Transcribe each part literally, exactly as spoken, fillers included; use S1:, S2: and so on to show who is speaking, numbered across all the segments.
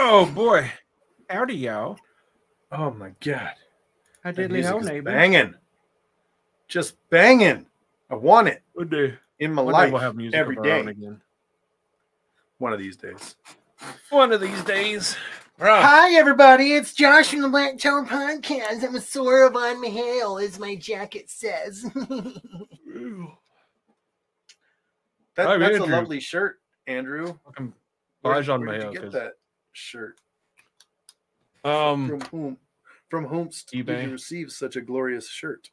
S1: Oh boy, howdy y'all.
S2: Oh my god,
S1: How
S2: that
S1: diddly
S2: music
S1: how,
S2: is
S1: neighbor?
S2: banging, just banging. I want it
S1: One day,
S2: in my
S1: one day
S2: life
S1: we'll have music
S2: every
S1: of our own
S2: day.
S1: again.
S2: One of these days.
S1: One of these days. Right.
S3: Hi, everybody. It's Josh from the Black Tower Podcast. I'm a Sora Von Mihail, as my jacket says.
S2: That,
S1: I'm
S2: that's
S1: Andrew.
S2: a lovely shirt, Andrew.
S1: Welcome,
S2: Where,
S1: Bajan
S2: where did you
S1: Mayo,
S2: get
S1: 'cause-
S2: that shirt?
S1: Um,
S2: From whom? From whom did
S1: eBay.
S2: you receive such a glorious shirt?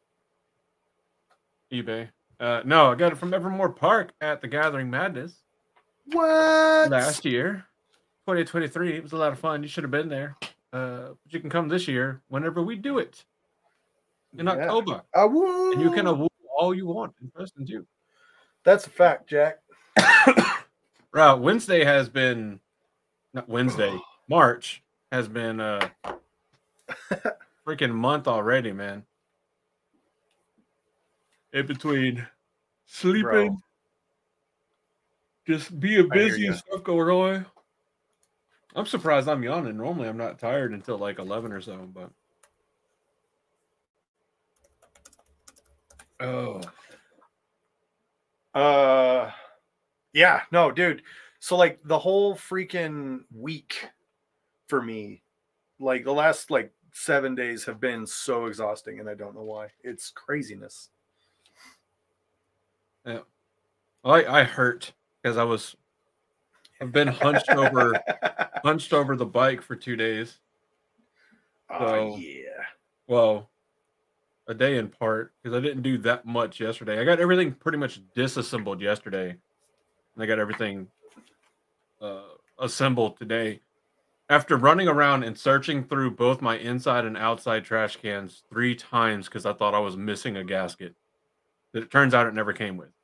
S1: eBay. Uh, no, I got it from Evermore Park at the Gathering Madness
S2: What?
S1: last year, twenty twenty-three. It was a lot of fun. You should have been there. Uh, but you can come this year whenever we do it in
S2: Yeah.
S1: October,
S2: Awoo.
S1: and you can awoo all you want in person too.
S2: That's a fact, Jack.
S1: Right, Wednesday has been not Wednesday. March has been a freaking month already, man. In between sleeping,
S2: Bro.
S1: just being
S2: I hear
S1: busy
S2: ya.
S1: and stuff going on. I'm surprised I'm yawning. Normally, I'm not tired until like eleven or so, but oh,
S2: Uh, yeah, no, dude. So like the whole freaking week for me, like the last like seven days have been so exhausting, and I don't know why. It's craziness.
S1: yeah. I I hurt because I was I've been hunched over hunched over the bike for two days.
S2: Oh
S1: So-
S2: yeah.
S1: Well, a day in part because I didn't do that much yesterday. I got everything pretty much disassembled yesterday, and I got everything uh, assembled today. After running around and searching through both my inside and outside trash cans three times because I thought I was missing a gasket that it turns out it never came with.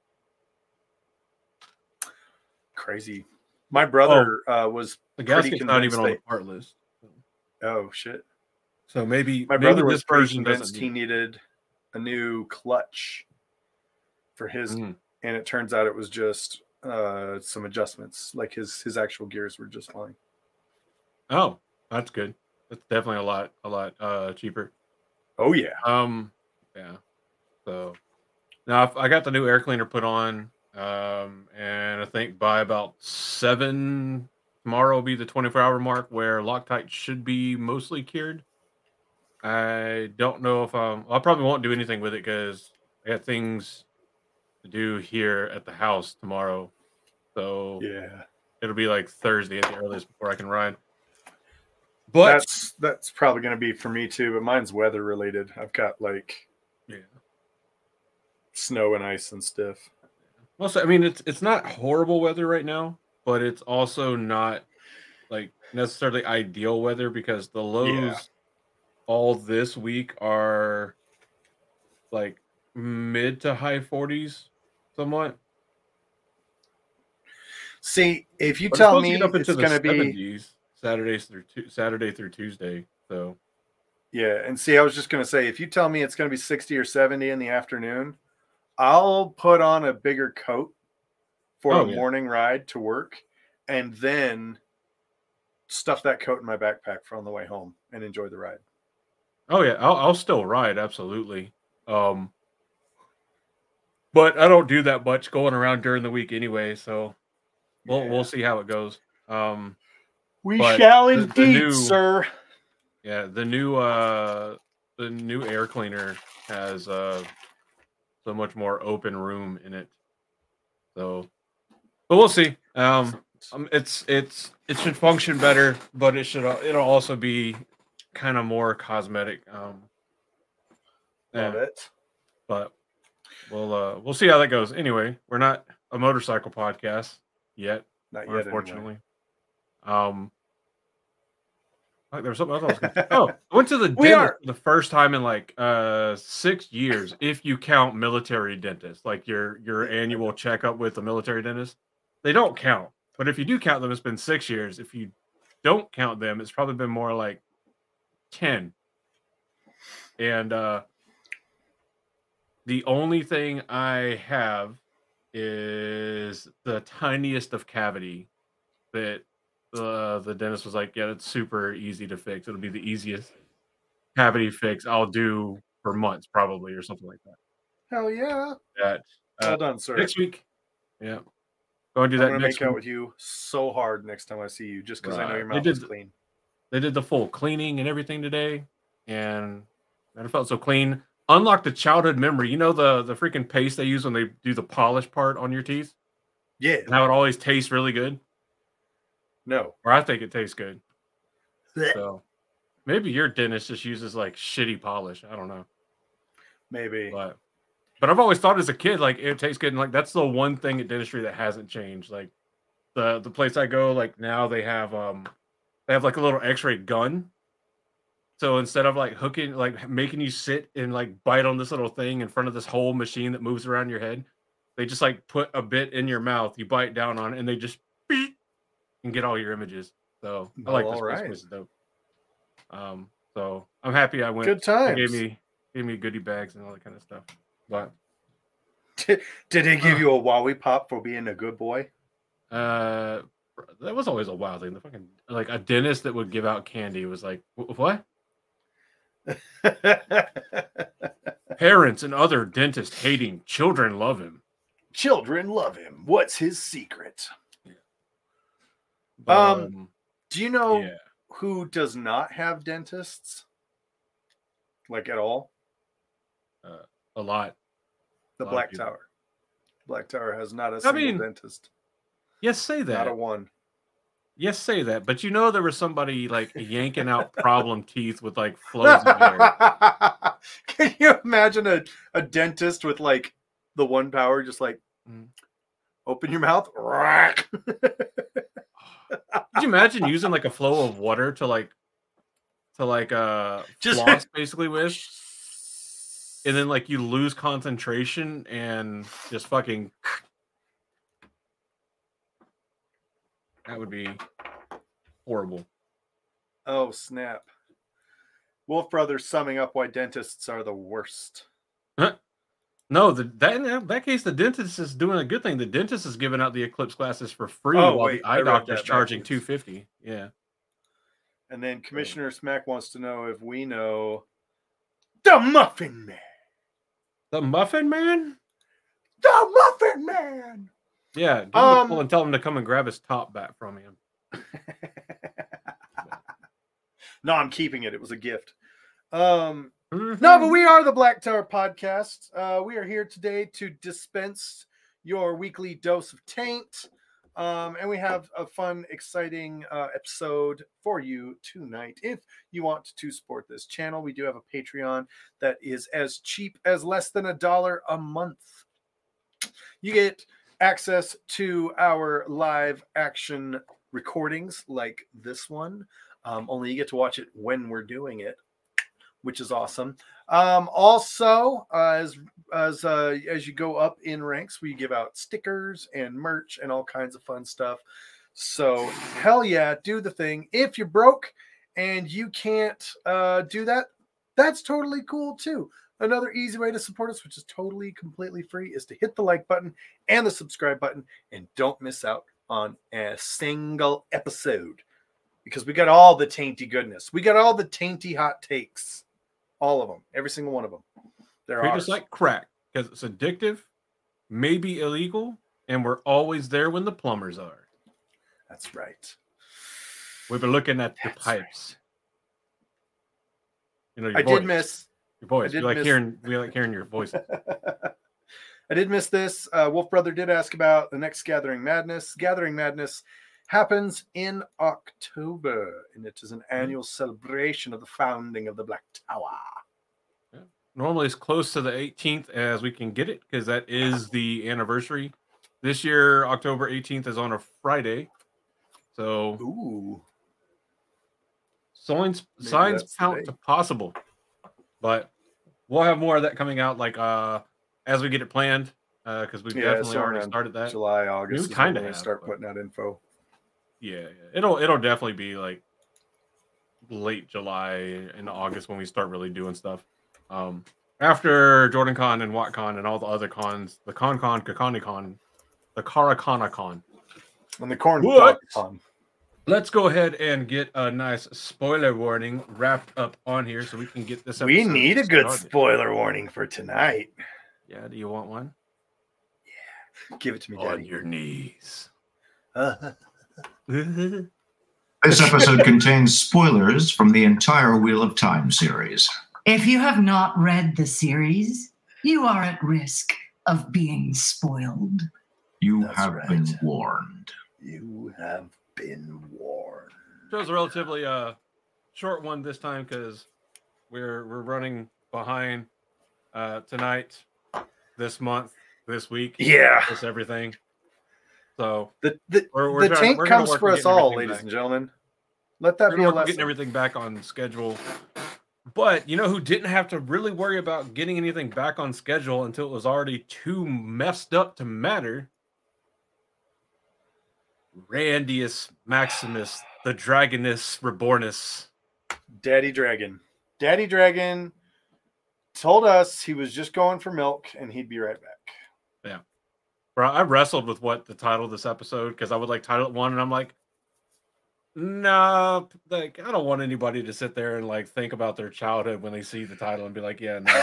S2: Crazy. My brother uh, was
S1: The
S2: pretty
S1: gasket's not even
S2: convinced
S1: on the
S2: they-
S1: part list,
S2: oh shit.
S1: so maybe
S2: My
S1: maybe
S2: brother was
S1: this
S2: pretty
S1: version doesn't
S2: convinced he
S1: need it.
S2: needed a new clutch for his,
S1: Mm.
S2: and it turns out it was just uh, some adjustments. Like his his actual gears were just fine.
S1: Oh, that's good. That's definitely a lot a lot uh, cheaper.
S2: Oh yeah.
S1: Um, yeah. So now if I got the new air cleaner put on, um, and I think by about seven tomorrow will be the twenty-four hour mark where Loctite should be mostly cured. I don't know if um, I probably won't do anything with it because I got things to do here at the house tomorrow. So
S2: Yeah.
S1: it'll be like Thursday at the earliest before I can ride. But
S2: That's that's probably going to be for me too, but mine's weather related. I've got like
S1: yeah.
S2: snow and ice and stuff.
S1: Also, I mean, it's it's not horrible weather right now, but it's also not like necessarily ideal weather because the lows
S2: Yeah.
S1: all this week are like mid to high forties, somewhat.
S2: See, if you
S1: But
S2: tell
S1: it's supposed to
S2: me
S1: get up
S2: it's
S1: into
S2: going
S1: the
S2: to be
S1: seventies Saturdays through tu- Saturday through Tuesday. So
S2: yeah, and see, I was just going to say if you tell me it's going to be sixty or seventy in the afternoon, I'll put on a bigger coat for
S1: Oh,
S2: a
S1: yeah.
S2: morning ride to work, and then stuff that coat in my backpack for on the way home and enjoy the ride.
S1: oh yeah, I'll I'll still ride absolutely. Um, but I don't do that much going around during the week anyway. So we'll
S2: Yeah.
S1: we'll see how it goes. Um.
S2: We
S1: But
S2: shall
S1: the- the
S2: indeed,
S1: new-
S2: sir.
S1: Yeah, the new uh the new air cleaner has uh so much more open room in it. So but we'll see. Um, um it's it's it should function better, but it should al- it'll also be kind of more cosmetic. Um
S2: Love
S1: yeah,
S2: it.
S1: but we'll uh we'll see how that goes. Anyway, we're not a motorcycle podcast yet,
S2: Not yet, anyway.
S1: unfortunately. Um Like, there was something else I was gonna say. Oh, I went to the
S2: We
S1: dentist
S2: are-
S1: for the first time in like uh six years, if you count military dentists, like your your annual checkup with the military dentist. They don't count, but if you do count them, it's been six years. If you don't count them, it's probably been more like ten. And uh the only thing I have is the tiniest of cavity that uh, the dentist was like, "Yeah, it's super easy to fix. It'll be the easiest cavity fix I'll do for months, probably, or something like that."
S2: Hell yeah.
S1: That uh,
S2: Well done, sir.
S1: next week, yeah, go and do
S2: I'm
S1: that
S2: gonna
S1: next
S2: make out
S1: week.
S2: with you so hard next time I see you, just because I know
S1: Right.
S2: your
S1: They
S2: mouth
S1: did
S2: is
S1: th-
S2: clean.
S1: They did the full cleaning and everything today, and man, it felt so clean. Unlocked a childhood memory. You know the the freaking paste they use when they do the polish part on your teeth,
S2: Yeah.
S1: and how it always tastes really good,
S2: No.
S1: or I think it tastes good. So maybe your dentist just uses like shitty polish. I don't know,
S2: Maybe.
S1: but but I've always thought as a kid like it tastes good, and like that's the one thing at dentistry that hasn't changed. Like the the place I go, like now they have um they have like a little X-ray gun. So instead of like hooking, like making you sit and like bite on this little thing in front of this whole machine that moves around your head, they just like put a bit in your mouth. You bite down on it, and they just beep and get all your images. So I like
S2: Well,
S1: this
S2: all
S1: place.
S2: right.
S1: Place is dope. Um, so I'm happy I went.
S2: Good
S1: They
S2: times.
S1: gave me gave me goodie bags and all that kind of stuff. But
S2: Did they give you a wowie pop for being a good boy?
S1: uh, that was always a wild thing. The fucking like a dentist that would give out candy was like, "Wh- what? Parents and other dentist hating children love him."
S2: Children love him. What's his secret?
S1: But,
S2: Um,
S1: um,
S2: Do you know
S1: yeah,
S2: who does not have dentists? Like at all?
S1: uh, a lot.
S2: The
S1: A lot of
S2: Black
S1: people.
S2: Tower. Black Tower has not a
S1: I
S2: single
S1: mean,
S2: dentist.
S1: Yes, say that.
S2: Not a one.
S1: Yes, say that. But you know there was somebody like yanking out problem teeth with like flows of hair.
S2: Can you imagine a, a dentist with like the one power just like
S1: Mm.
S2: open your mouth?
S1: Could you imagine using like a flow of water to like to like uh
S2: Just-
S1: floss basically with, and then like you lose concentration and just fucking. That would be horrible.
S2: Oh, snap. Wolf Brothers summing up why dentists are the worst.
S1: No, the, that in that, that case, the dentist is doing a good thing. The dentist is giving out the Eclipse glasses for free,
S2: Oh,
S1: while
S2: wait,
S1: the
S2: I
S1: eye
S2: read
S1: doctor's
S2: that
S1: charging
S2: backwards.
S1: two fifty. Yeah,
S2: And then Commissioner Smack wants to know if we know the Muffin Man.
S1: the Muffin Man.
S2: The Muffin Man.
S1: Yeah, give him a
S2: Um,
S1: call and tell him to come and grab his top back from him.
S2: No, I'm keeping it. It was a gift. Um,
S1: Mhm.
S2: no, but we are the Black Tower Podcast. Uh, we are here today to dispense your weekly dose of taint. Um, and we have a fun, exciting uh, episode for you tonight. If you want to support this channel, we do have a Patreon that is as cheap as less than a dollar a month. You get access to our live action recordings like this one. Um, only you get to watch it when we're doing it, which is awesome. Um, also, uh, as as uh, as you go up in ranks, we give out stickers and merch and all kinds of fun stuff. So hell yeah, do the thing. If you're broke and you can't uh, do that, that's totally cool too. Another easy way to support us, which is totally completely free, is to hit the like button and the subscribe button, and don't miss out on a single episode. Because we got all the tainty goodness. We got all the tainty hot takes. All of them. Every single one of them. They're
S1: Treat
S2: ours.
S1: us like crack because it's addictive, maybe illegal, and we're always there when the plumbers are.
S2: That's right.
S1: We've been looking at the
S2: That's
S1: pipes. You know, your
S2: I
S1: voice.
S2: did miss.
S1: your voice.
S2: I did
S1: We like
S2: miss-
S1: hearing. We like hearing your voice.
S2: I did miss this. Uh, Wolf Brother did ask about the next Gathering Madness. Gathering Madness happens in October, and it is an annual celebration of the founding of the Black Tower.
S1: Normally, it's close to the eighteenth as we can get it because that is the anniversary. This year, October eighteenth is on a Friday, so
S2: Ooh.
S1: signs
S2: Maybe
S1: signs
S2: that's the
S1: count
S2: day.
S1: to possible, but we'll have more of that coming out like uh as we get it planned because we've
S2: Yeah,
S1: definitely
S2: so
S1: already
S2: around
S1: started that.
S2: July, August.
S1: We
S2: is when
S1: kinda
S2: we're gonna
S1: have,
S2: start
S1: but-
S2: putting out info.
S1: Yeah, yeah, it'll it'll definitely be like late July into August when we start really doing stuff. Um, after Jordan Con and WattCon and all the other cons, the Con Con, Kakani Con, the Karakana Con.
S2: And the corn
S1: What?
S2: dog con.
S1: let's go ahead and get a nice spoiler warning wrapped up on here so we can get this
S2: We
S1: episode
S2: need a good
S1: started.
S2: spoiler warning for tonight.
S1: Yeah, do you want one?
S2: Give it to me,
S1: On
S2: Daddy.
S1: your knees.
S2: Uh,
S4: This episode contains spoilers from the entire Wheel of Time series.
S5: If you have not read the series, you are at risk of being spoiled.
S4: You
S2: That's
S4: have
S2: right.
S4: been warned.
S2: you have been warned.
S1: Show's a relatively uh short one this time because we're we're running behind uh tonight, this month, this week,
S2: Yeah.
S1: this everything. So
S2: The the,
S1: We're- we're
S2: the
S1: trying-
S2: tank
S1: we're gonna
S2: comes
S1: work
S2: for
S1: on
S2: us
S1: getting
S2: all,
S1: everything
S2: ladies
S1: back.
S2: and gentlemen. Let that
S1: we're
S2: be a
S1: gonna work on
S2: lesson.
S1: getting everything back on schedule. But you know who didn't have to really worry about getting anything back on schedule until it was already too messed up to matter? Randius Maximus, the Dragonus Rebornus.
S2: Daddy Dragon. Daddy Dragon told us he was just going for milk and he'd be right back.
S1: Bro, I wrestled with what the title of this episode because I would like title it one, and I'm like, nah, like I don't want anybody to sit there and like think about their childhood when they see the title and be like, yeah, no.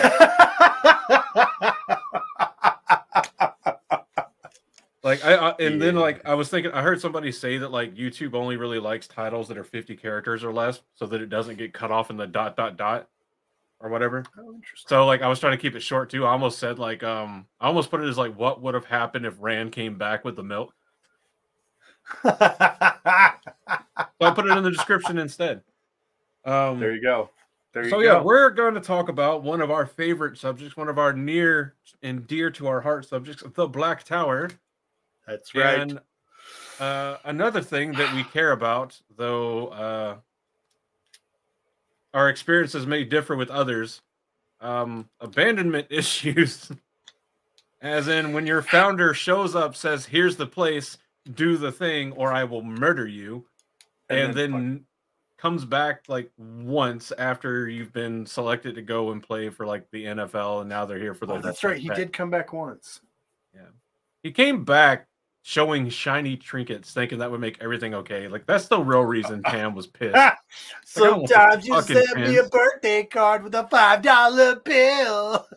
S1: Like I, I and then
S2: Yeah.
S1: like I was thinking, I heard somebody say that like YouTube only really likes titles that are fifty characters or less, so that it doesn't get cut off in the dot dot dot or whatever.
S2: Oh, interesting.
S1: So like I was trying to keep it short too. I almost said like um I almost put it as like what would have happened if Rand came back with the milk. So I put it in the description instead. Um,
S2: there you go. There you
S1: so
S2: go.
S1: yeah, we're going to talk about one of our favorite subjects, one of our near and dear to our heart subjects, the Black Tower.
S2: That's right.
S1: And uh, another thing that we care about, though uh, our experiences may differ with others, um, abandonment issues. As in, when your founder shows up, says, "Here's the place, do the thing, or I will murder you," and,
S2: And
S1: then,
S2: then
S1: comes back like once after you've been selected to go and play for like the N F L, and now they're here for the.
S2: Oh, that's right. He
S1: pet.
S2: did come back once.
S1: He came back showing shiny trinkets, thinking that would make everything okay. Like that's the real reason Tam was pissed.
S3: Sometimes you
S1: fucking
S3: send me a
S1: pins.
S3: birthday card with a five dollar bill.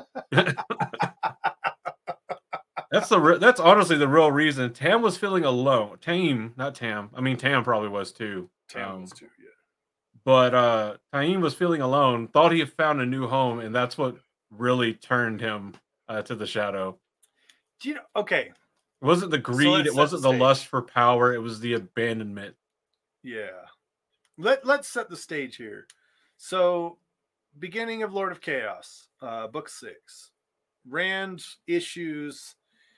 S1: That's the re- that's honestly the real reason. Tam was feeling alone. Tam, not Tam. I mean, Tam probably was too. Um,
S2: Towns too, yeah.
S1: But uh Taim was feeling alone, thought he had found a new home, and that's what really turned him uh, to the shadow.
S2: Do you know? Okay.
S1: It wasn't the greed,
S2: let's
S1: it
S2: set
S1: wasn't
S2: the
S1: the
S2: stage.
S1: lust for power, it was the abandonment.
S2: Yeah. Let Let's set the stage here. So, beginning of Lord of Chaos, uh, book six. Rand issues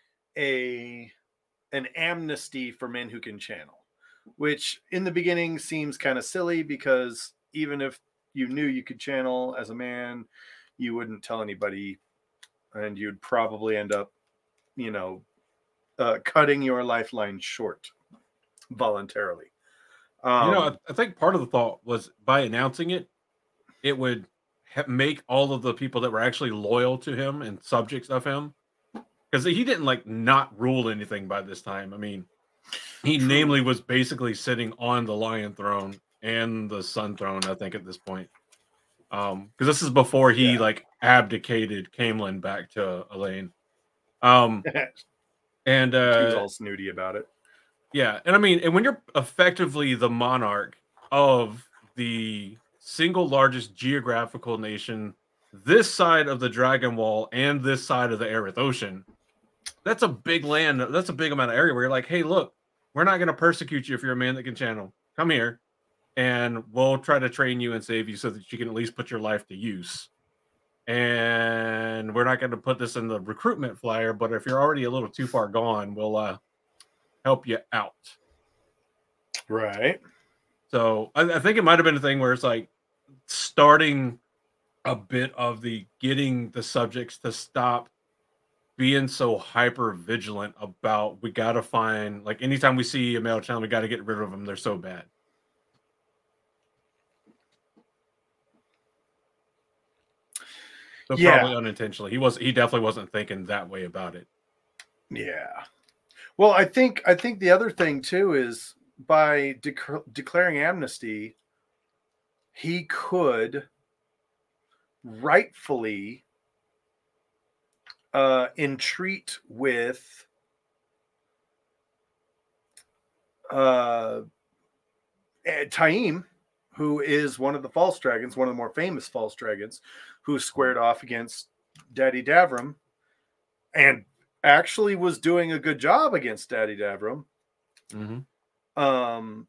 S2: a an amnesty for men who can channel, which in the beginning seems kind of silly because even if you knew you could channel as a man, you wouldn't tell anybody, and you'd probably end up, you know, uh, cutting your lifeline short voluntarily. Um,
S1: you know, I, I think part of the thought was by announcing it, it would ha- make all of the people that were actually loyal to him and subjects of him, because he didn't like not rule anything by this time. I mean, he
S2: True.
S1: namely was basically sitting on the Lion Throne and the Sun Throne, I think, at this point. Um, because this is before he
S2: Yeah.
S1: like abdicated Camelin back to Elaine. Um, and
S2: he was
S1: uh,
S2: all snooty about it.
S1: yeah, and I mean, and when you're effectively the monarch of the single largest geographical nation, this side of the Dragon Wall and this side of the Aerith Ocean, that's a big land. That's a big amount of area where you're like, hey, look, we're not going to persecute you if you're a man that can channel. Come here, and we'll try to train you and save you so that you can at least put your life to use. And we're not going to put this in the recruitment flyer, but if you're already a little too far gone, we'll uh, help you out.
S2: Right.
S1: So I, I think it might have been a thing where it's like starting a bit of the getting the subjects to stop being so hyper vigilant about we got to find, like anytime we see a male channel, we got to get rid of them. They're so bad. So
S2: Yeah.
S1: probably unintentionally. He was he definitely wasn't thinking that way about it.
S2: Yeah. Well, I think I think the other thing too is by dec- declaring amnesty, he could rightfully uh, entreat with uh, Taim, who is one of the false dragons, one of the more famous false dragons, who squared off against Daddy Davram and actually was doing a good job against Daddy Davram.
S1: Mm-hmm.
S2: Um,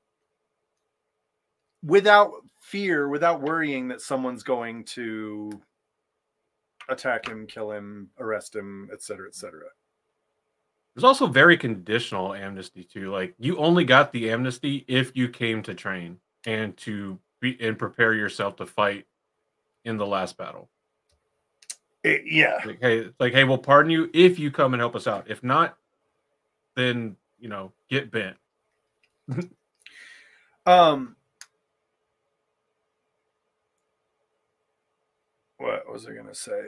S2: without fear, without worrying that someone's going to attack him, kill him, arrest him, et cetera, et cetera.
S1: There's also very conditional amnesty too. Like you only got the amnesty if you came to train and to be and prepare yourself to fight in the last battle.
S2: It, yeah.
S1: Like, hey, it's like, hey, we'll pardon you if you come and help us out. If not, then you know, get bent.
S2: um. What was I gonna say?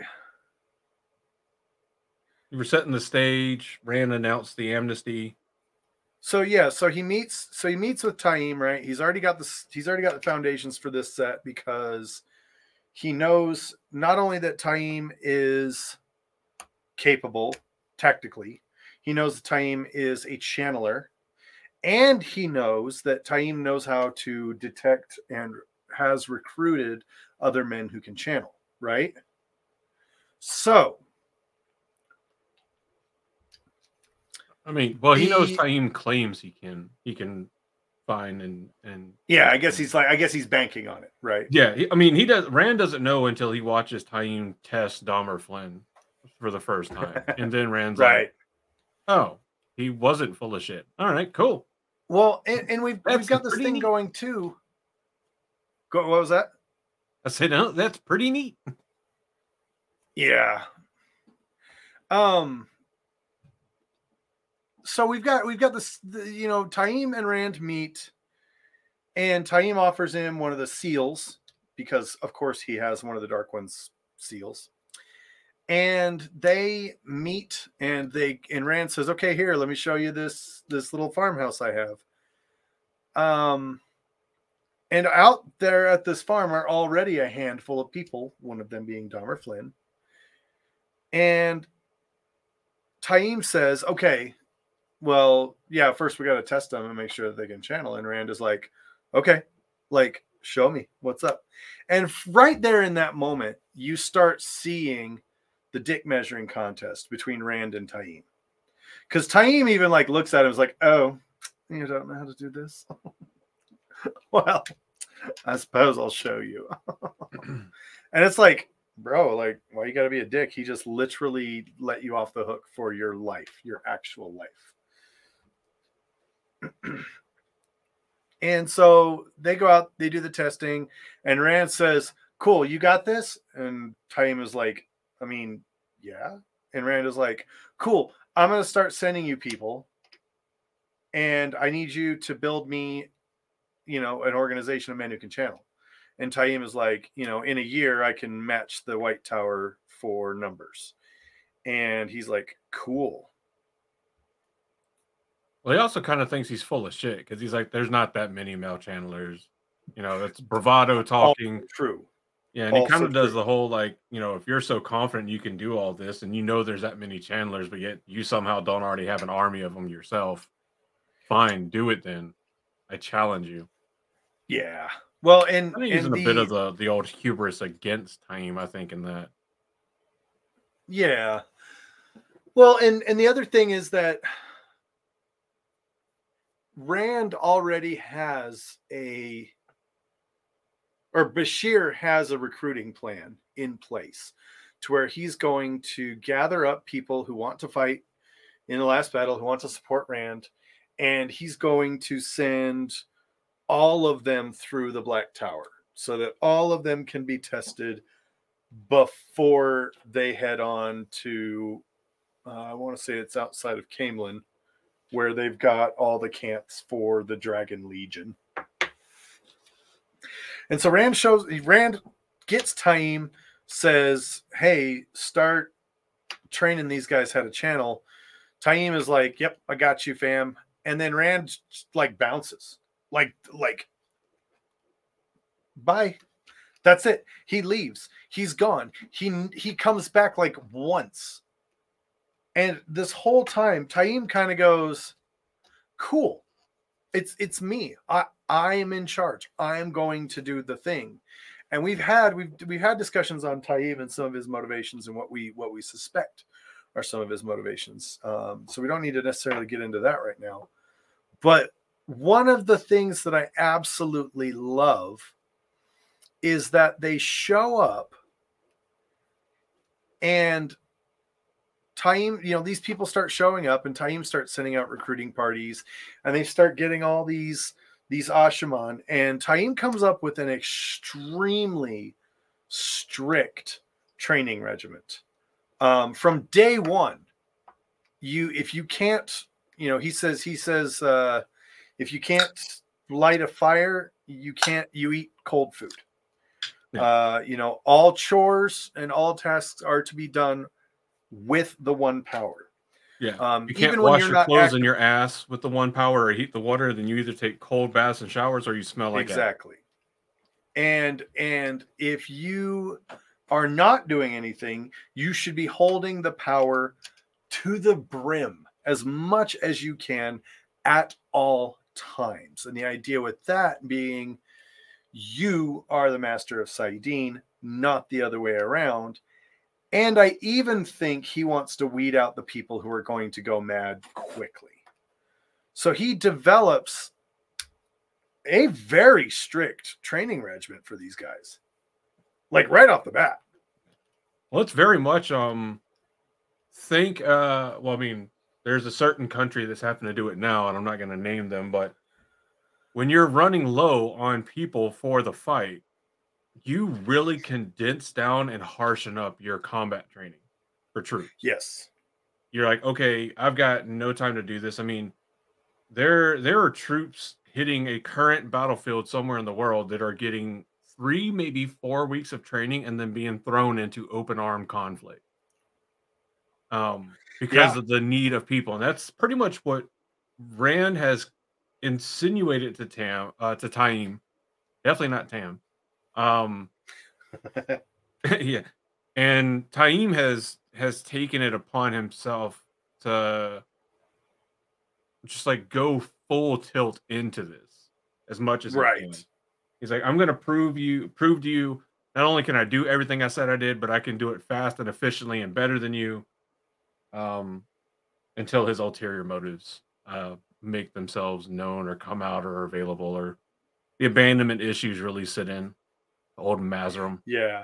S1: You were setting the stage. Rand announced the amnesty.
S2: So yeah, so he meets. So he meets with Taim, right? He's already got this. He's already got the foundations for this set because he knows not only that Taim is capable tactically, he knows that Taim is a channeler, and he knows that Taim knows how to detect and has recruited other men who can channel. Right. So.
S1: I mean, well, he
S2: The-
S1: knows Taim claims he can he can find and and
S2: Yeah, I guess he's like I guess he's banking on it, right?
S1: yeah. He, I mean, he does. Rand doesn't know until he watches Taim test Dahmer Flynn for the first time, and then Rand's
S2: Right.
S1: like, "Oh, he wasn't full of shit." All right, cool.
S2: Well, and, and we've
S1: That's
S2: we've got this
S1: pretty
S2: thing
S1: neat.
S2: going too. Go, what was that?
S1: I said, "No, that's pretty neat."
S2: Yeah. Um. So we've got we've got this, the, you know, Taim and Rand meet, and Taim offers him one of the seals because, of course, he has one of the Dark One's seals. And they meet, and they and Rand says, "Okay, here, let me show you this this little farmhouse I have." Um, and out there at this farm are already a handful of people, one of them being Dahmer Flynn. And Taim says, "Okay, well, yeah, first we got to test them and make sure that they can channel." And Rand is like, "Okay, like, show me what's up." And right there in that moment, you start seeing the dick measuring contest between Rand and Taim. Because Taim even like looks at him and is like, "Oh, you don't know how to do this? Well, I suppose I'll show you." And it's like, bro, like, why you got to be a dick? He just literally let you off the hook for your life, your actual life. And so they go out, they do the testing, and Rand says, "Cool, you got this?" And Taim is like, "I mean, yeah." And Rand is like, "Cool, I'm going to start sending you people, and I need you to build me, you know, an organization of men who can channel." And Taim is like, "You know, in a year, I can match the White Tower for numbers." And he's like, "Cool."
S1: Well, he also kind of thinks he's full of shit because he's like, "There's not that many male channelers." You know, that's bravado talking.
S2: Also true.
S1: Yeah, and he
S2: Also
S1: kind of does
S2: true.
S1: the whole like, you know, if you're so confident you can do all this, and you know there's that many channelers, but yet you somehow don't already have an army of them yourself, fine, do it then. I challenge you.
S2: Yeah. Well, and,
S1: I think
S2: and
S1: using
S2: the,
S1: a bit of the the old hubris against Taim, I think, in that.
S2: yeah. Well, and and the other thing is that Rand already has a, or Bashir has a recruiting plan in place to where he's going to gather up people who want to fight in the last battle, who want to support Rand, and he's going to send all of them through the Black Tower so that all of them can be tested before they head on to, uh, I want to say it's outside of Camelin, where they've got all the camps for the Dragon Legion. And so Rand shows, Rand gets Taim, says, "Hey, start training these guys how to channel." Taim is like, "Yep, I got you, fam." and then Rand just, like bounces, like like bye. That's it. He leaves. He's gone. He he comes back like once, and this whole time, Taim kind of goes, "Cool, it's it's me. I I am in charge. I am going to do the thing." And we've had we've we've had discussions on Taim and some of his motivations and what we what we suspect are some of his motivations. Um, so we don't need to necessarily get into that right now. But one of the things that I absolutely love is that they show up and Taim, you know, these people start showing up and Taim starts sending out recruiting parties and they start getting all these, these Ashaman, and Taim comes up with an extremely strict training regiment. Um, from day one, you, if you can't, you know, he says, he says, uh, if you can't light a fire, you can't, you eat cold food. Yeah. Uh, you know, all chores and all tasks are to be done with the one power.
S1: Yeah.
S2: Um,
S1: you can't
S2: even
S1: wash
S2: when you're
S1: your
S2: not
S1: clothes
S2: active.
S1: in your ass with the one power or heat the water, then you either take cold baths and showers or you smell like
S2: exactly. And and if you are not doing anything, you should be holding the power to the brim as much as you can at all times. And the idea with that being you are the master of saidin, not the other way around. And I even think he wants to weed out the people who are going to go mad quickly. So he develops a very strict training regimen for these guys, like right off the bat.
S1: Well, it's very much um think uh well, I mean, there's a certain country that's happened to do it now, and I'm not going to name them, but when you're running low on people for the fight, you really condense down and harshen up your combat training for troops.
S2: Yes.
S1: You're like, okay, I've got no time to do this. I mean, there there are troops hitting a current battlefield somewhere in the world that are getting three, maybe four weeks of training and then being thrown into open armed conflict. Um, because
S2: Yeah.
S1: of the need of people. And that's pretty much what Rand has insinuated to Tam, uh, to Taim. Definitely not Tam. Um, yeah. And Taim has has taken it upon himself to just like go full tilt into this as much as
S2: Right.
S1: he can. He's like, I'm gonna prove you prove to you not only can I do everything I said I did, but I can do it fast and efficiently and better than you. Um, until his ulterior motives uh make themselves known or come out or available, or the abandonment issues really sit in. Old Mazerum.
S2: Yeah.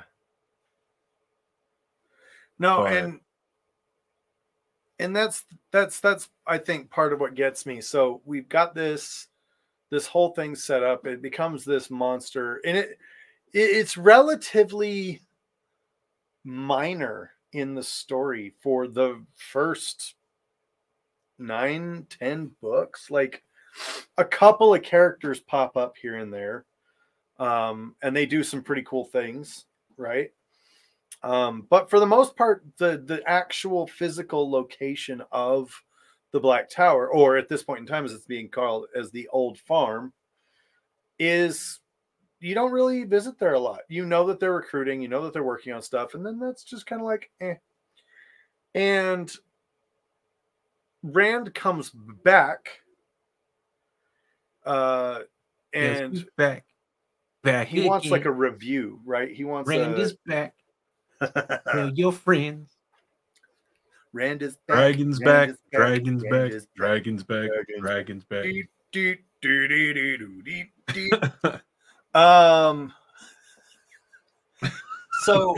S2: No,
S1: But-
S2: and and that's that's that's I think part of what gets me. So we've got this this whole thing set up. It becomes this monster, and it, it it's relatively minor in the story for the first nine, ten books. Like a couple of characters pop up here and there. Um, and they do some pretty cool things, right? Um, but for the most part, the the actual physical location of the Black Tower, or at this point in time as it's being called as the Old Farm, is you don't really visit there a lot. You know that they're recruiting, you know that they're working on stuff, and then that's just kind of like eh. And Rand comes back, uh, and
S1: Yes, he's back. Back.
S2: he wants like a review, right? He wants
S1: Rand
S2: a,
S1: is back. Tell your friends.
S2: Rand is back.
S1: Dragons
S2: Rand
S1: back.
S2: is
S1: Dragons
S2: Rand
S1: back.
S2: is back.
S1: Dragons back.
S2: Dragons
S1: Dragons back.
S2: Dee, dee, dee, dee, dee, dee, dee, dee. Um. So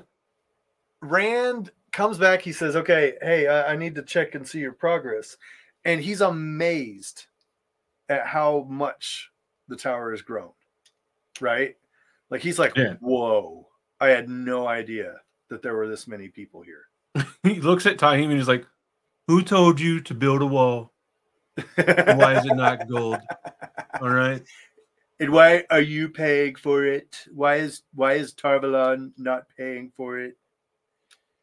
S2: Rand comes back. He says, "Okay, hey, I, I need to check and see your progress," and he's amazed at how much the tower has grown. Right? Like he's like,
S1: Yeah.
S2: "Whoa! I had no idea that there were this many people here."
S1: He looks at Taim and he's like, "Who told you to build a wall? And why is it not gold? All right."
S2: And why are you paying for it? Why is why is Tarvalon not paying for it?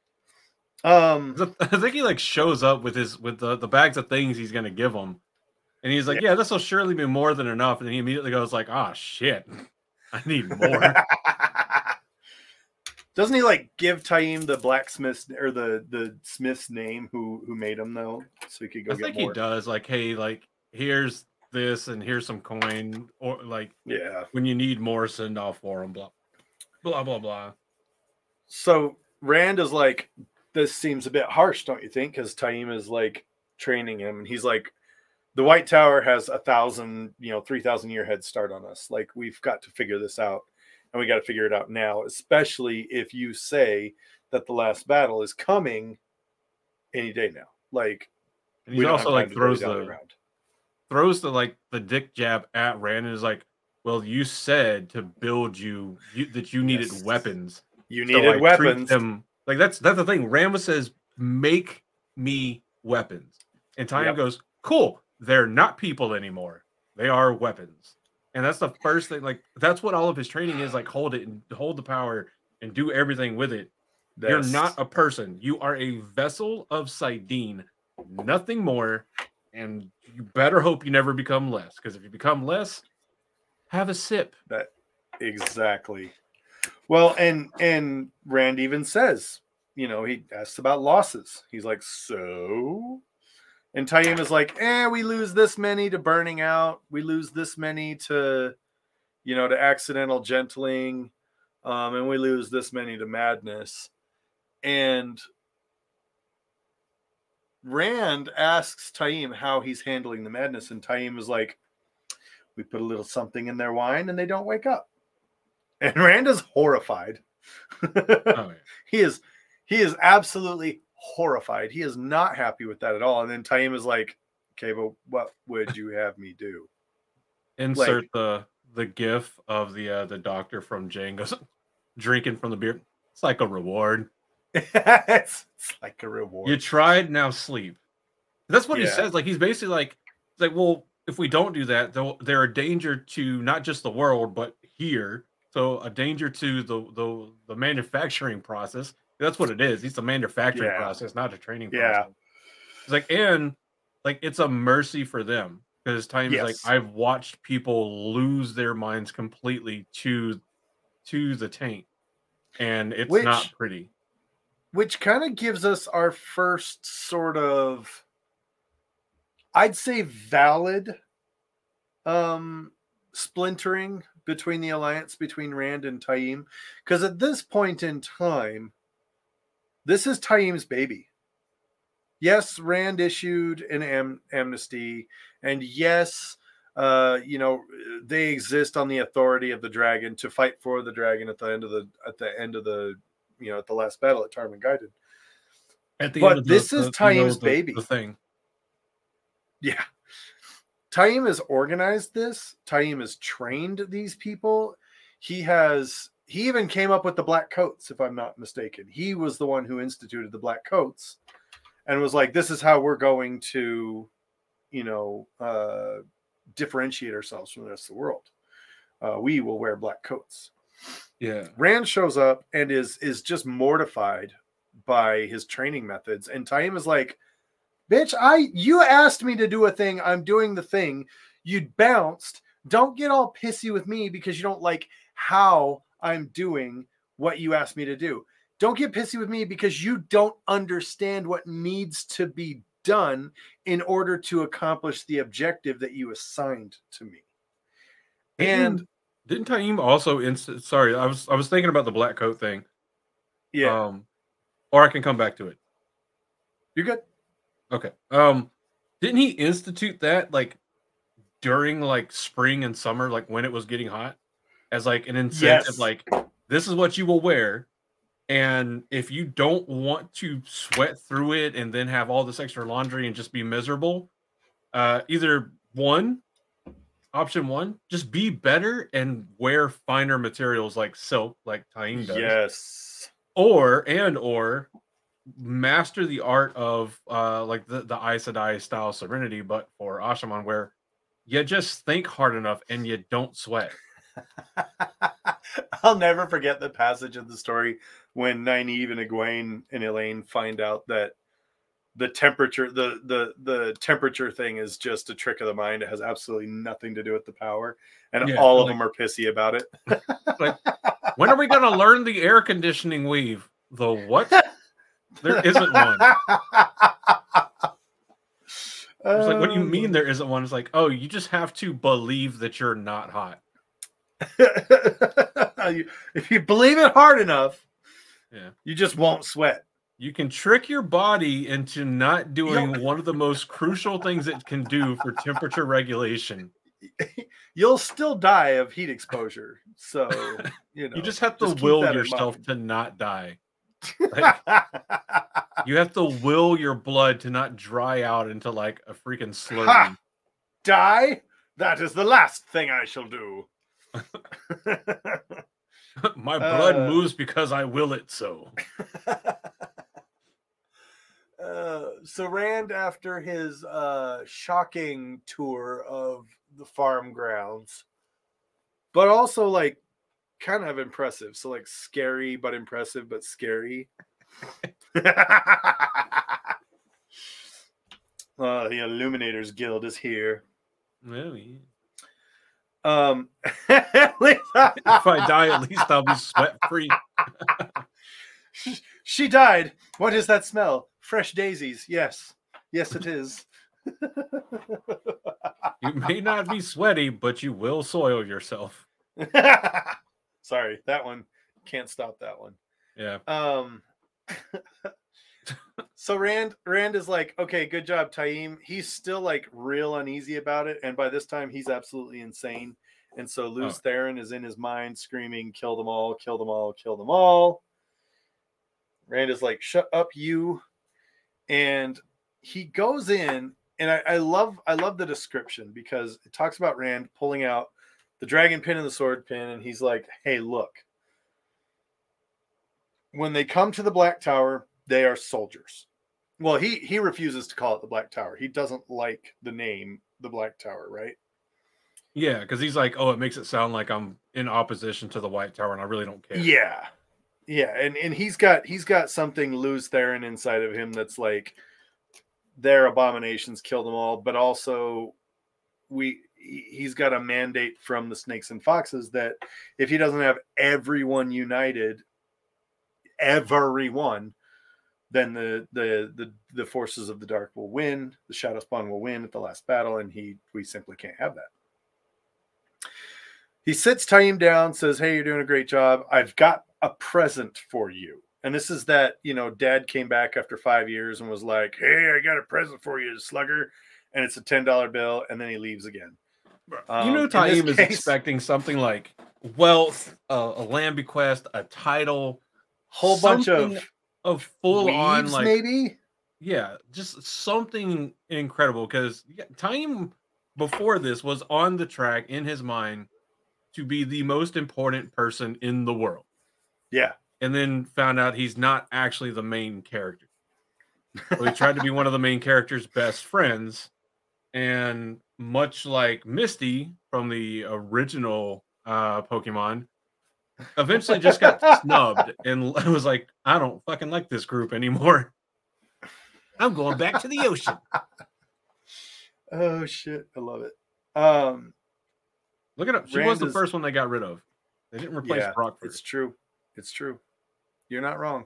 S2: Um,
S1: I think he like shows up with his with the, the bags of things he's gonna give him, And he's like, yeah, this will surely be more than enough. And then he immediately goes like, oh shit, I need more.
S2: Doesn't he like give Taim the blacksmith's or the the smith's name who who made him though, so he could go
S1: I
S2: get
S1: think
S2: more?
S1: he does. Like, hey, like here's this and here's some coin, or like
S2: Yeah.
S1: when you need more, send off for him. Blah blah blah blah.
S2: So Rand is like, this seems a bit harsh, don't you think? Because Taim is like training him, and he's like, the White Tower has a thousand, you know, three thousand year head start on us. Like, we've got to figure this out, and we got to figure it out now. Especially if you say that the last battle is coming any day now. Like,
S1: And he's also like throws the
S2: around.
S1: throws the like the dick jab at Rand and is like, well, you said to build you, you that you needed
S2: Yes.
S1: weapons.
S2: You
S1: So,
S2: needed
S1: like, treat
S2: weapons.
S1: them like that's that's the thing. Rand says, make me weapons. And Taim
S2: Yep.
S1: goes, cool. They're not people anymore. They are weapons. And that's the first thing. Like, that's what all of his training is. Like, hold it and hold the power and do everything with it. You're
S2: That's-
S1: not a person. You are a vessel of Sidene, nothing more. And you better hope you never become less. Because if you become less, have a sip.
S2: That exactly. Well, and and Rand even says, you know, he asks about losses. He's like, so, and Taim is like, eh, we lose this many to burning out. We lose this many to, you know, to accidental gentling, um, and we lose this many to madness. And Rand asks Taim how he's handling the madness, and Taim is like, we put a little something in their wine and they don't wake up. And Rand is horrified.
S1: Oh, yeah.
S2: He is he is absolutely horrified. He is not happy with that at all. And then Taim is like, okay, but what would you have me do?
S1: Insert
S2: Like-
S1: the the gif of the uh, the doctor from Django drinking from the beer. It's like a reward.
S2: it's, it's like a reward.
S1: You tried, now sleep. That's what he
S2: Yeah.
S1: says. Like, he's basically like, it's like, well, if we don't do that, they'll, they're a danger to not just the world, but here. So a danger to the the, the manufacturing process. That's what it is. It's a manufacturing
S2: Yeah.
S1: process, not a training
S2: Yeah.
S1: process. It's like, and like it's a mercy for them because time
S2: Yes.
S1: is like I've watched people lose their minds completely to to the taint, and it's
S2: Which-
S1: not pretty.
S2: Which kind of gives us our first sort of, I'd say, valid um, splintering between the alliance between Rand and Taim. Because at this point in time, this is Taim's baby. Yes, Rand issued an am- amnesty, and yes, uh, you know, they exist on the authority of the dragon to fight for the dragon at the end of the at the end of the you know at the last battle at Tarmangaiden.
S1: At the
S2: But
S1: end of the-
S2: this is
S1: the- you know,
S2: Taim's
S1: the-
S2: baby.
S1: The thing.
S2: Yeah. Taim has organized this. Taim has trained these people. He has, he even came up with the black coats, if I'm not mistaken. He was the one who instituted the black coats and was like, this is how we're going to, you know, uh, differentiate ourselves from the rest of the world. Uh, we will wear black coats.
S1: Yeah.
S2: Rand shows up and is is just mortified by his training methods. And Taim is like, bitch, I you asked me to do a thing. I'm doing the thing. You bounced. Don't get all pissy with me because you don't like how I'm doing what you asked me to do. Don't get pissy with me because you don't understand what needs to be done in order to accomplish the objective that you assigned to me. And
S1: Didn't Taim also inst- sorry, I was I was thinking about the black coat thing.
S2: yeah,
S1: Um or I can come back to it.
S2: you're good.
S1: Okay. Um didn't he institute that like during like spring and summer, like when it was getting hot, as like an incentive,
S2: Yes.
S1: like this is what you will wear. And if you don't want to sweat through it and then have all this extra laundry and just be miserable, uh either one option one, just be better and wear finer materials like silk, like Taim does.
S2: Yes.
S1: Or and or master the art of uh like the, the Aes Sedai style serenity, but for Ashaman, where you just think hard enough and you don't sweat.
S2: I'll never forget the passage of the story when Nynaeve and Egwene and Elaine find out that the temperature, the the the temperature thing is just a trick of the mind. It has absolutely nothing to do with the power, and
S1: Yeah,
S2: all of
S1: like-
S2: them are pissy about it.
S1: Like, when are we gonna learn the air conditioning weave? The what? There isn't one. It's like, what do you mean there isn't one? It's like, oh, you just have to believe that you're not hot.
S2: You- if you believe it hard enough,
S1: Yeah.
S2: you just won't sweat.
S1: You can trick your body into not doing
S2: Yep.
S1: one of the most crucial things it can do for temperature regulation.
S2: You'll still die of heat exposure. So, you know,
S1: You just have to
S2: keep
S1: will
S2: that in
S1: yourself
S2: mind.
S1: to not die. Like, you have to will your blood to not dry out into like a freaking slurry.
S2: Ha! Die? That is the last thing I shall do.
S1: My blood
S2: Uh.
S1: moves because I will it so.
S2: uh, so Rand, after his uh, shocking tour of the farm grounds, but also like kind of impressive. So like scary but impressive but scary. Uh, the Illuminators Guild is here.
S1: Really?
S2: Um,
S1: If I die, at least I'll be sweat free.
S2: she died. What is that smell? Fresh daisies. Yes. Yes, it is.
S1: You may not be sweaty, but you will soil yourself.
S2: Sorry, that one. Can't stop that one.
S1: Yeah.
S2: Um so Rand Rand is like, okay, good job, Taim. He's still like real uneasy about it, and by this time he's absolutely insane. And so Luz
S1: Oh.
S2: Theron is in his mind screaming, kill them all, kill them all, kill them all. Rand is like, shut up, you. And he goes in, and I, I love I love the description because it talks about Rand pulling out the dragon pin and the sword pin, and he's like, hey, look. When they come to the Black Tower, they are soldiers. Well, he he refuses to call it the Black Tower. He doesn't like the name the Black Tower, right?
S1: Yeah, because he's like, oh, it makes it sound like I'm in opposition to the White Tower, and I really don't care.
S2: Yeah. Yeah, and, and he's got he's got something Luz Theron inside of him that's like their abominations, kill them all, but also we he's got a mandate from the Snakes and Foxes that if he doesn't have everyone united, everyone, then the the the the forces of the dark will win, the Shadowspawn will win at the last battle, and he we simply can't have that. He sits Taim down, says, hey, you're doing a great job. I've got a present for you. And this is that, you know, Dad came back after five years and was like, hey, I got a present for you, slugger. And it's a ten dollar bill. And then he leaves again. Um,
S1: You know,
S2: in
S1: Taim
S2: this
S1: is
S2: case,
S1: expecting something like wealth, uh, a land bequest, a title,
S2: whole bunch
S1: something
S2: of
S1: of full on
S2: weaves,
S1: like
S2: maybe.
S1: yeah, just something incredible. Because yeah, Taim before this was on the track in his mind to be the most important person in the world,
S2: Yeah.
S1: and then found out he's not actually the main character. So he tried to be one of the main character's best friends, and much like Misty from the original uh, Pokemon, eventually just got snubbed and was like, I don't fucking like this group anymore. I'm going back to the ocean.
S2: Oh, shit. I love it. Um,
S1: Look it up. She
S2: Rand
S1: was the
S2: is-
S1: first one they got rid of. They didn't replace
S2: Yeah,
S1: Brock
S2: it's
S1: first.
S2: true. It's true. You're not wrong.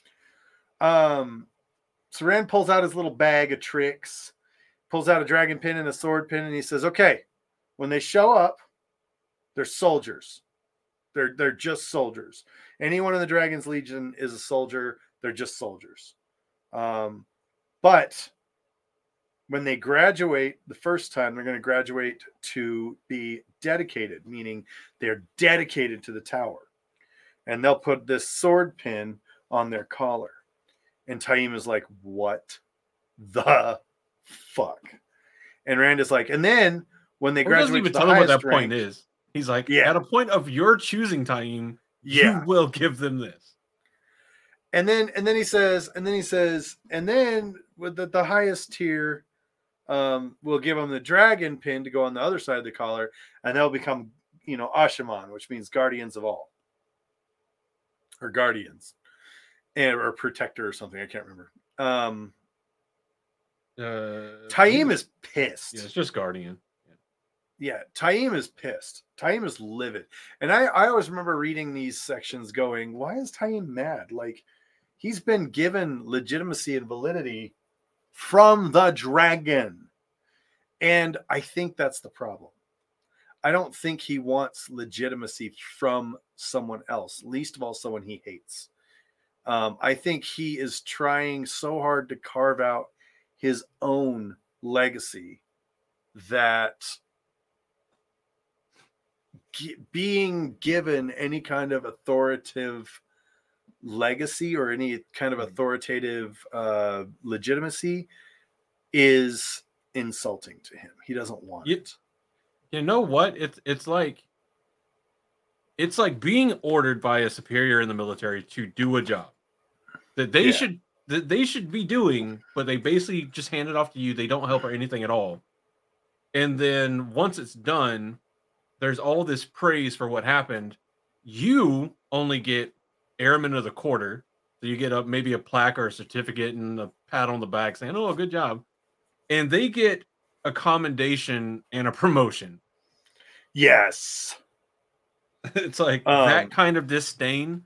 S2: Um, so Rand pulls out his little bag of tricks, pulls out a dragon pin and a sword pin, and he says, okay, when they show up, they're soldiers. They're they're just soldiers. Anyone in the Dragon's Legion is a soldier. They're just soldiers. Um, but when they graduate the first time, they're going to graduate to be dedicated, meaning they're dedicated to the tower. And they'll put this sword pin on their collar. And Taim is like, what the fuck? And Rand is like, and then when they
S1: Well, he doesn't
S2: graduate
S1: even
S2: to the
S1: tell them what
S2: highest
S1: that point
S2: rank,
S1: is. He's like,
S2: Yeah.
S1: at a point of your choosing, Taim,
S2: yeah.
S1: you will give them this.
S2: And then and then he says, and then he says, and then with the, the highest tier, um, we'll give them the dragon pin to go on the other side of the collar, and they'll become, you know, Ashaman, which means guardians of all. Or guardians. And or protector or something. I can't remember. Um
S1: Uh,
S2: Taim is pissed.
S1: Yeah, it's just Guardian.
S2: Yeah, Taim is pissed. Taim is livid. And I, I always remember reading these sections going, why is Taim mad? Like, he's been given legitimacy and validity from the dragon. And I think that's the problem. I don't think he wants legitimacy from someone else, least of all someone he hates. Um, I think he is trying so hard to carve out his own legacy that g- being given any kind of authoritative legacy or any kind of authoritative uh, legitimacy is insulting to him. He doesn't want
S1: You-
S2: it.
S1: You know what? It's it's like it's like being ordered by a superior in the military to do a job that they
S2: Yeah.
S1: should that they should be doing, but they basically just hand it off to you. They don't help or anything at all. And then once it's done, there's all this praise for what happened. You only get Airman of the Quarter. So you get a maybe a plaque or a certificate and a pat on the back saying, "Oh, good job." And they get a commendation and a promotion.
S2: Yes.
S1: It's like
S2: Um,
S1: that kind of disdain.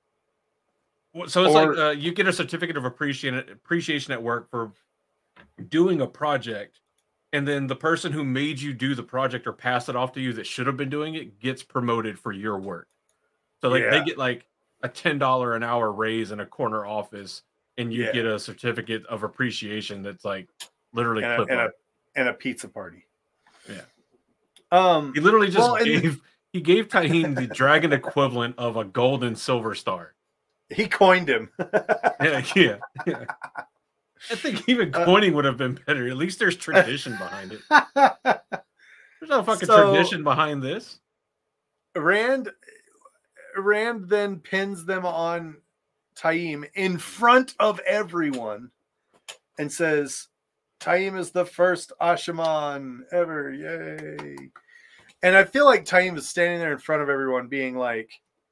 S1: So it's
S2: or-
S1: like uh, you get a certificate of appreciation appreciation at work for doing a project, and then the person who made you do the project or pass it off to you that should have been doing it gets promoted for your work. So like they
S2: Yeah.
S1: get like a ten dollar an hour raise in a corner office, and you
S2: Yeah.
S1: get a certificate of appreciation that's like literally
S2: And a,
S1: clip
S2: and, a,
S1: art.
S2: and a pizza party.
S1: Yeah.
S2: Um,
S1: He literally just
S2: well, and-
S1: gave he gave Taim the dragon equivalent of a gold and silver star.
S2: he coined him.
S1: Yeah, yeah, yeah. I think even
S2: Uh,
S1: coining would have been better. At least there's tradition behind it. There's no fucking
S2: So-
S1: tradition behind this.
S2: Rand Rand then pins them on Taim in front of everyone and says, Taim is the first Ashaman ever. Yay. And I feel like Taim is standing there in front of everyone being like,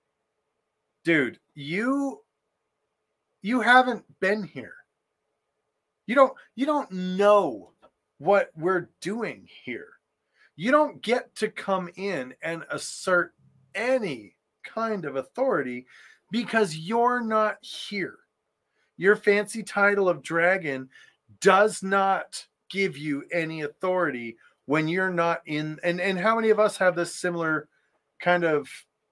S2: dude, you you haven't been here. You don't you don't know what we're doing here. You don't get to come in and assert any kind of authority because you're not here. Your fancy title of dragon does not give you any authority when you're not in. And, and how many of us have this similar kind of.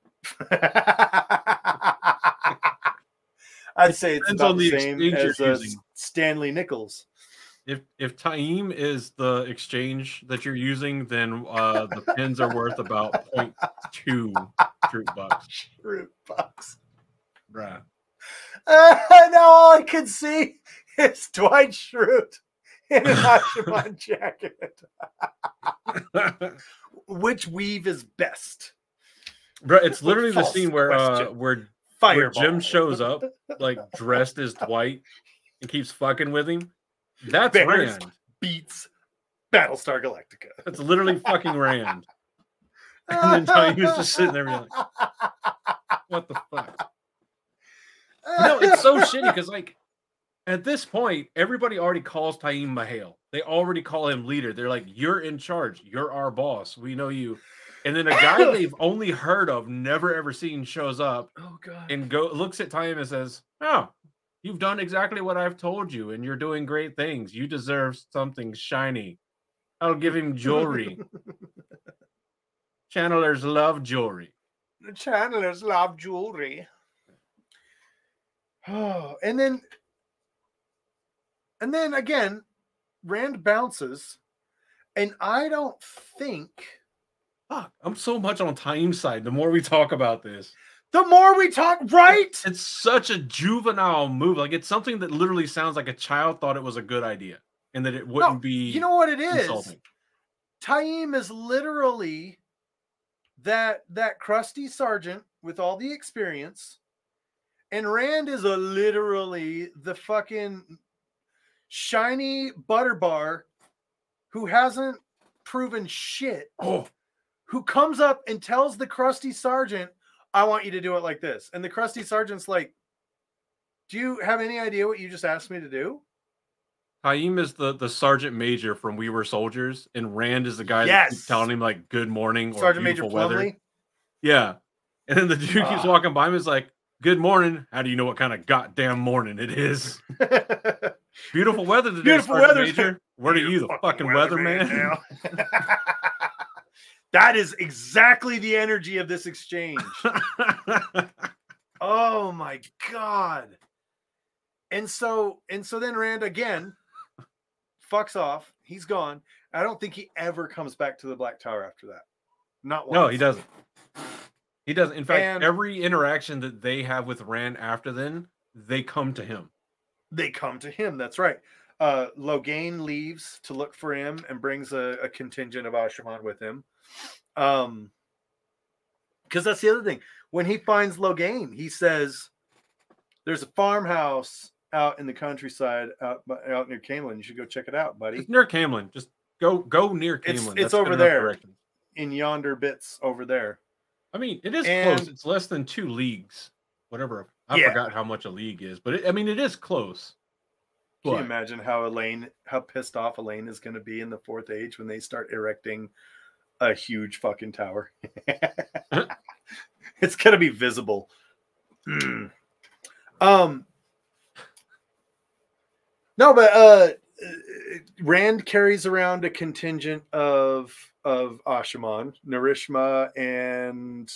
S2: I'd say it's
S1: Depends
S2: about
S1: on
S2: the
S1: the
S2: same
S1: exchange
S2: as
S1: you're
S2: uh,
S1: using.
S2: Stanley Nichols.
S1: If if Taim is the exchange that you're using, then uh, the pins are worth about zero point two troop bucks.
S2: Root bucks.
S1: Right.
S2: Uh, now all I could see is Dwight Schrute in an Ashaman jacket. Which weave is best?
S1: Bro, it's literally the
S2: False
S1: scene where uh,
S2: question.
S1: where, where
S2: Fireball.
S1: Jim shows up, like dressed as Dwight, and keeps fucking with him. That's
S2: Bears.
S1: Rand.
S2: Beats Battlestar Galactica.
S1: That's literally fucking Rand. And then Taim is just sitting there being like, what the fuck? You know, it's so shitty because, like, at this point, everybody already calls Taim Mahale. They already call him leader. They're like, you're in charge. You're our boss. We know you. And then a guy they've only heard of, never ever seen, shows up
S2: Oh god.
S1: and go looks at Taim and says, oh, you've done exactly what I've told you, and you're doing great things. You deserve something shiny. I'll give him jewelry. Channelers love jewelry.
S2: The channelers love jewelry. Oh, and then and then again, Rand bounces, and I don't think
S1: Fuck, I'm so much on Taim's side. The more we talk about this,
S2: the more we talk, right?
S1: it's such a juvenile move. Like, it's something that literally sounds like a child thought it was a good idea, and that it wouldn't
S2: No,
S1: be.
S2: You know what it is?
S1: insulting.
S2: Taim is literally that that crusty sergeant with all the experience, and Rand is a literally the fucking shiny butter bar who hasn't proven shit,
S1: Oh,
S2: who comes up and tells the crusty sergeant, I want you to do it like this. And the crusty sergeant's like, do you have any idea what you just asked me to do?
S1: Haim is the, the sergeant major from We Were Soldiers, and Rand is the guy that
S2: Yes.
S1: keeps telling him like "Good morning" or
S2: Sergeant Major
S1: "Beautiful weather."
S2: Plumley.
S1: Yeah, and then the dude keeps
S2: Ah.
S1: walking by him. Is like, "Good morning." How do you know what kind of goddamn morning it is? Beautiful weather today,
S2: Beautiful
S1: Sergeant
S2: weather.
S1: Major. What are you, the fucking weatherman?
S2: now. That is exactly the energy of this exchange. Oh my god. And so and so then Rand again fucks off. He's gone. I don't think he ever comes back to the Black Tower after that. Not once.
S1: No, he doesn't. He doesn't. In fact,
S2: And-
S1: every interaction that they have with Rand after then, they come to him.
S2: They come to him. That's right. Uh, Logain leaves to look for him and brings a, a contingent of Asha'man with him. Um, because that's the other thing. When he finds Logain, he says, "There's a farmhouse out in the countryside, out out near Camelin. You should go check it out, buddy.
S1: It's near Camelin. Just go go near Camelin.
S2: It's-
S1: That's
S2: it's
S1: good
S2: over
S1: enough
S2: there.
S1: directions.
S2: In yonder bits over there."
S1: I mean, it is
S2: And-
S1: close. It's less than two leagues. Whatever. I
S2: Yeah.
S1: forgot how much a league is, but it, I mean, it is close.
S2: Can you
S1: But-
S2: imagine how Elaine, how pissed off Elaine is going to be in the Fourth Age when they start erecting a huge fucking tower? It's going to be visible. Hmm. Um. No, but uh, Rand carries around a contingent of of Asha'man, Narishma, and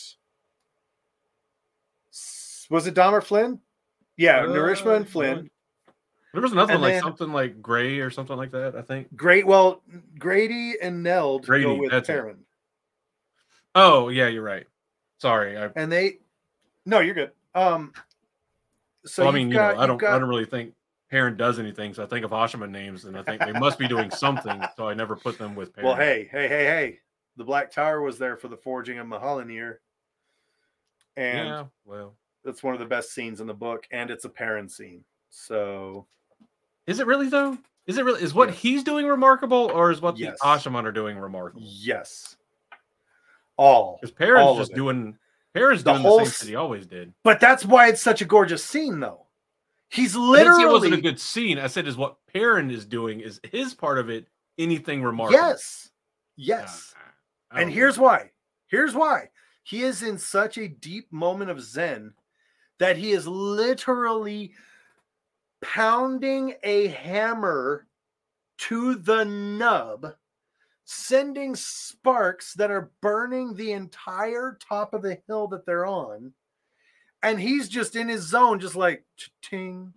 S2: was it Dahmer Flynn? Yeah,
S1: Uh,
S2: Narishma and Flynn.
S1: There was another
S2: And
S1: one, like
S2: then-
S1: something like Gray or something like that, I think.
S2: Great. Well, Grady and Neld go
S1: Grady,
S2: with
S1: that's it.
S2: Perrin,
S1: Oh, yeah, you're right. Sorry. I,
S2: and they. No, you're good. Um. So
S1: well, I
S2: you've
S1: mean, you
S2: got,
S1: know, I don't,
S2: you've got,
S1: I don't really think Perrin does anything, so I think of Asha'man names, and I think they must be doing something, so I never put them with Perrin.
S2: Well, hey, hey, hey, hey! The Black Tower was there for the forging of Mahalanir, and
S1: yeah, well,
S2: that's one of the best scenes in the book, and it's a Perrin scene. So
S1: is it really though? Is it really? Is what
S2: Yes.
S1: he's doing remarkable, or is what
S2: Yes.
S1: the Asha'man are doing remarkable?
S2: yes, all.
S1: Because Perrin's
S2: all of
S1: just
S2: it.
S1: doing Perrin's
S2: The
S1: doing the
S2: whole
S1: same
S2: s-
S1: shit he always did.
S2: But that's why it's such a gorgeous scene, though. He's
S1: I didn't say
S2: literally
S1: it wasn't a good scene. I said is what Perrin is doing is his part of it. Anything remarkable?
S2: yes, yes.
S1: I
S2: And
S1: don't
S2: here's
S1: know.
S2: why. Here's why. He is in such a deep moment of Zen that he is literally pounding a hammer to the nub, sending sparks that are burning the entire top of the hill that they're on. And he's just in his zone, just like ting,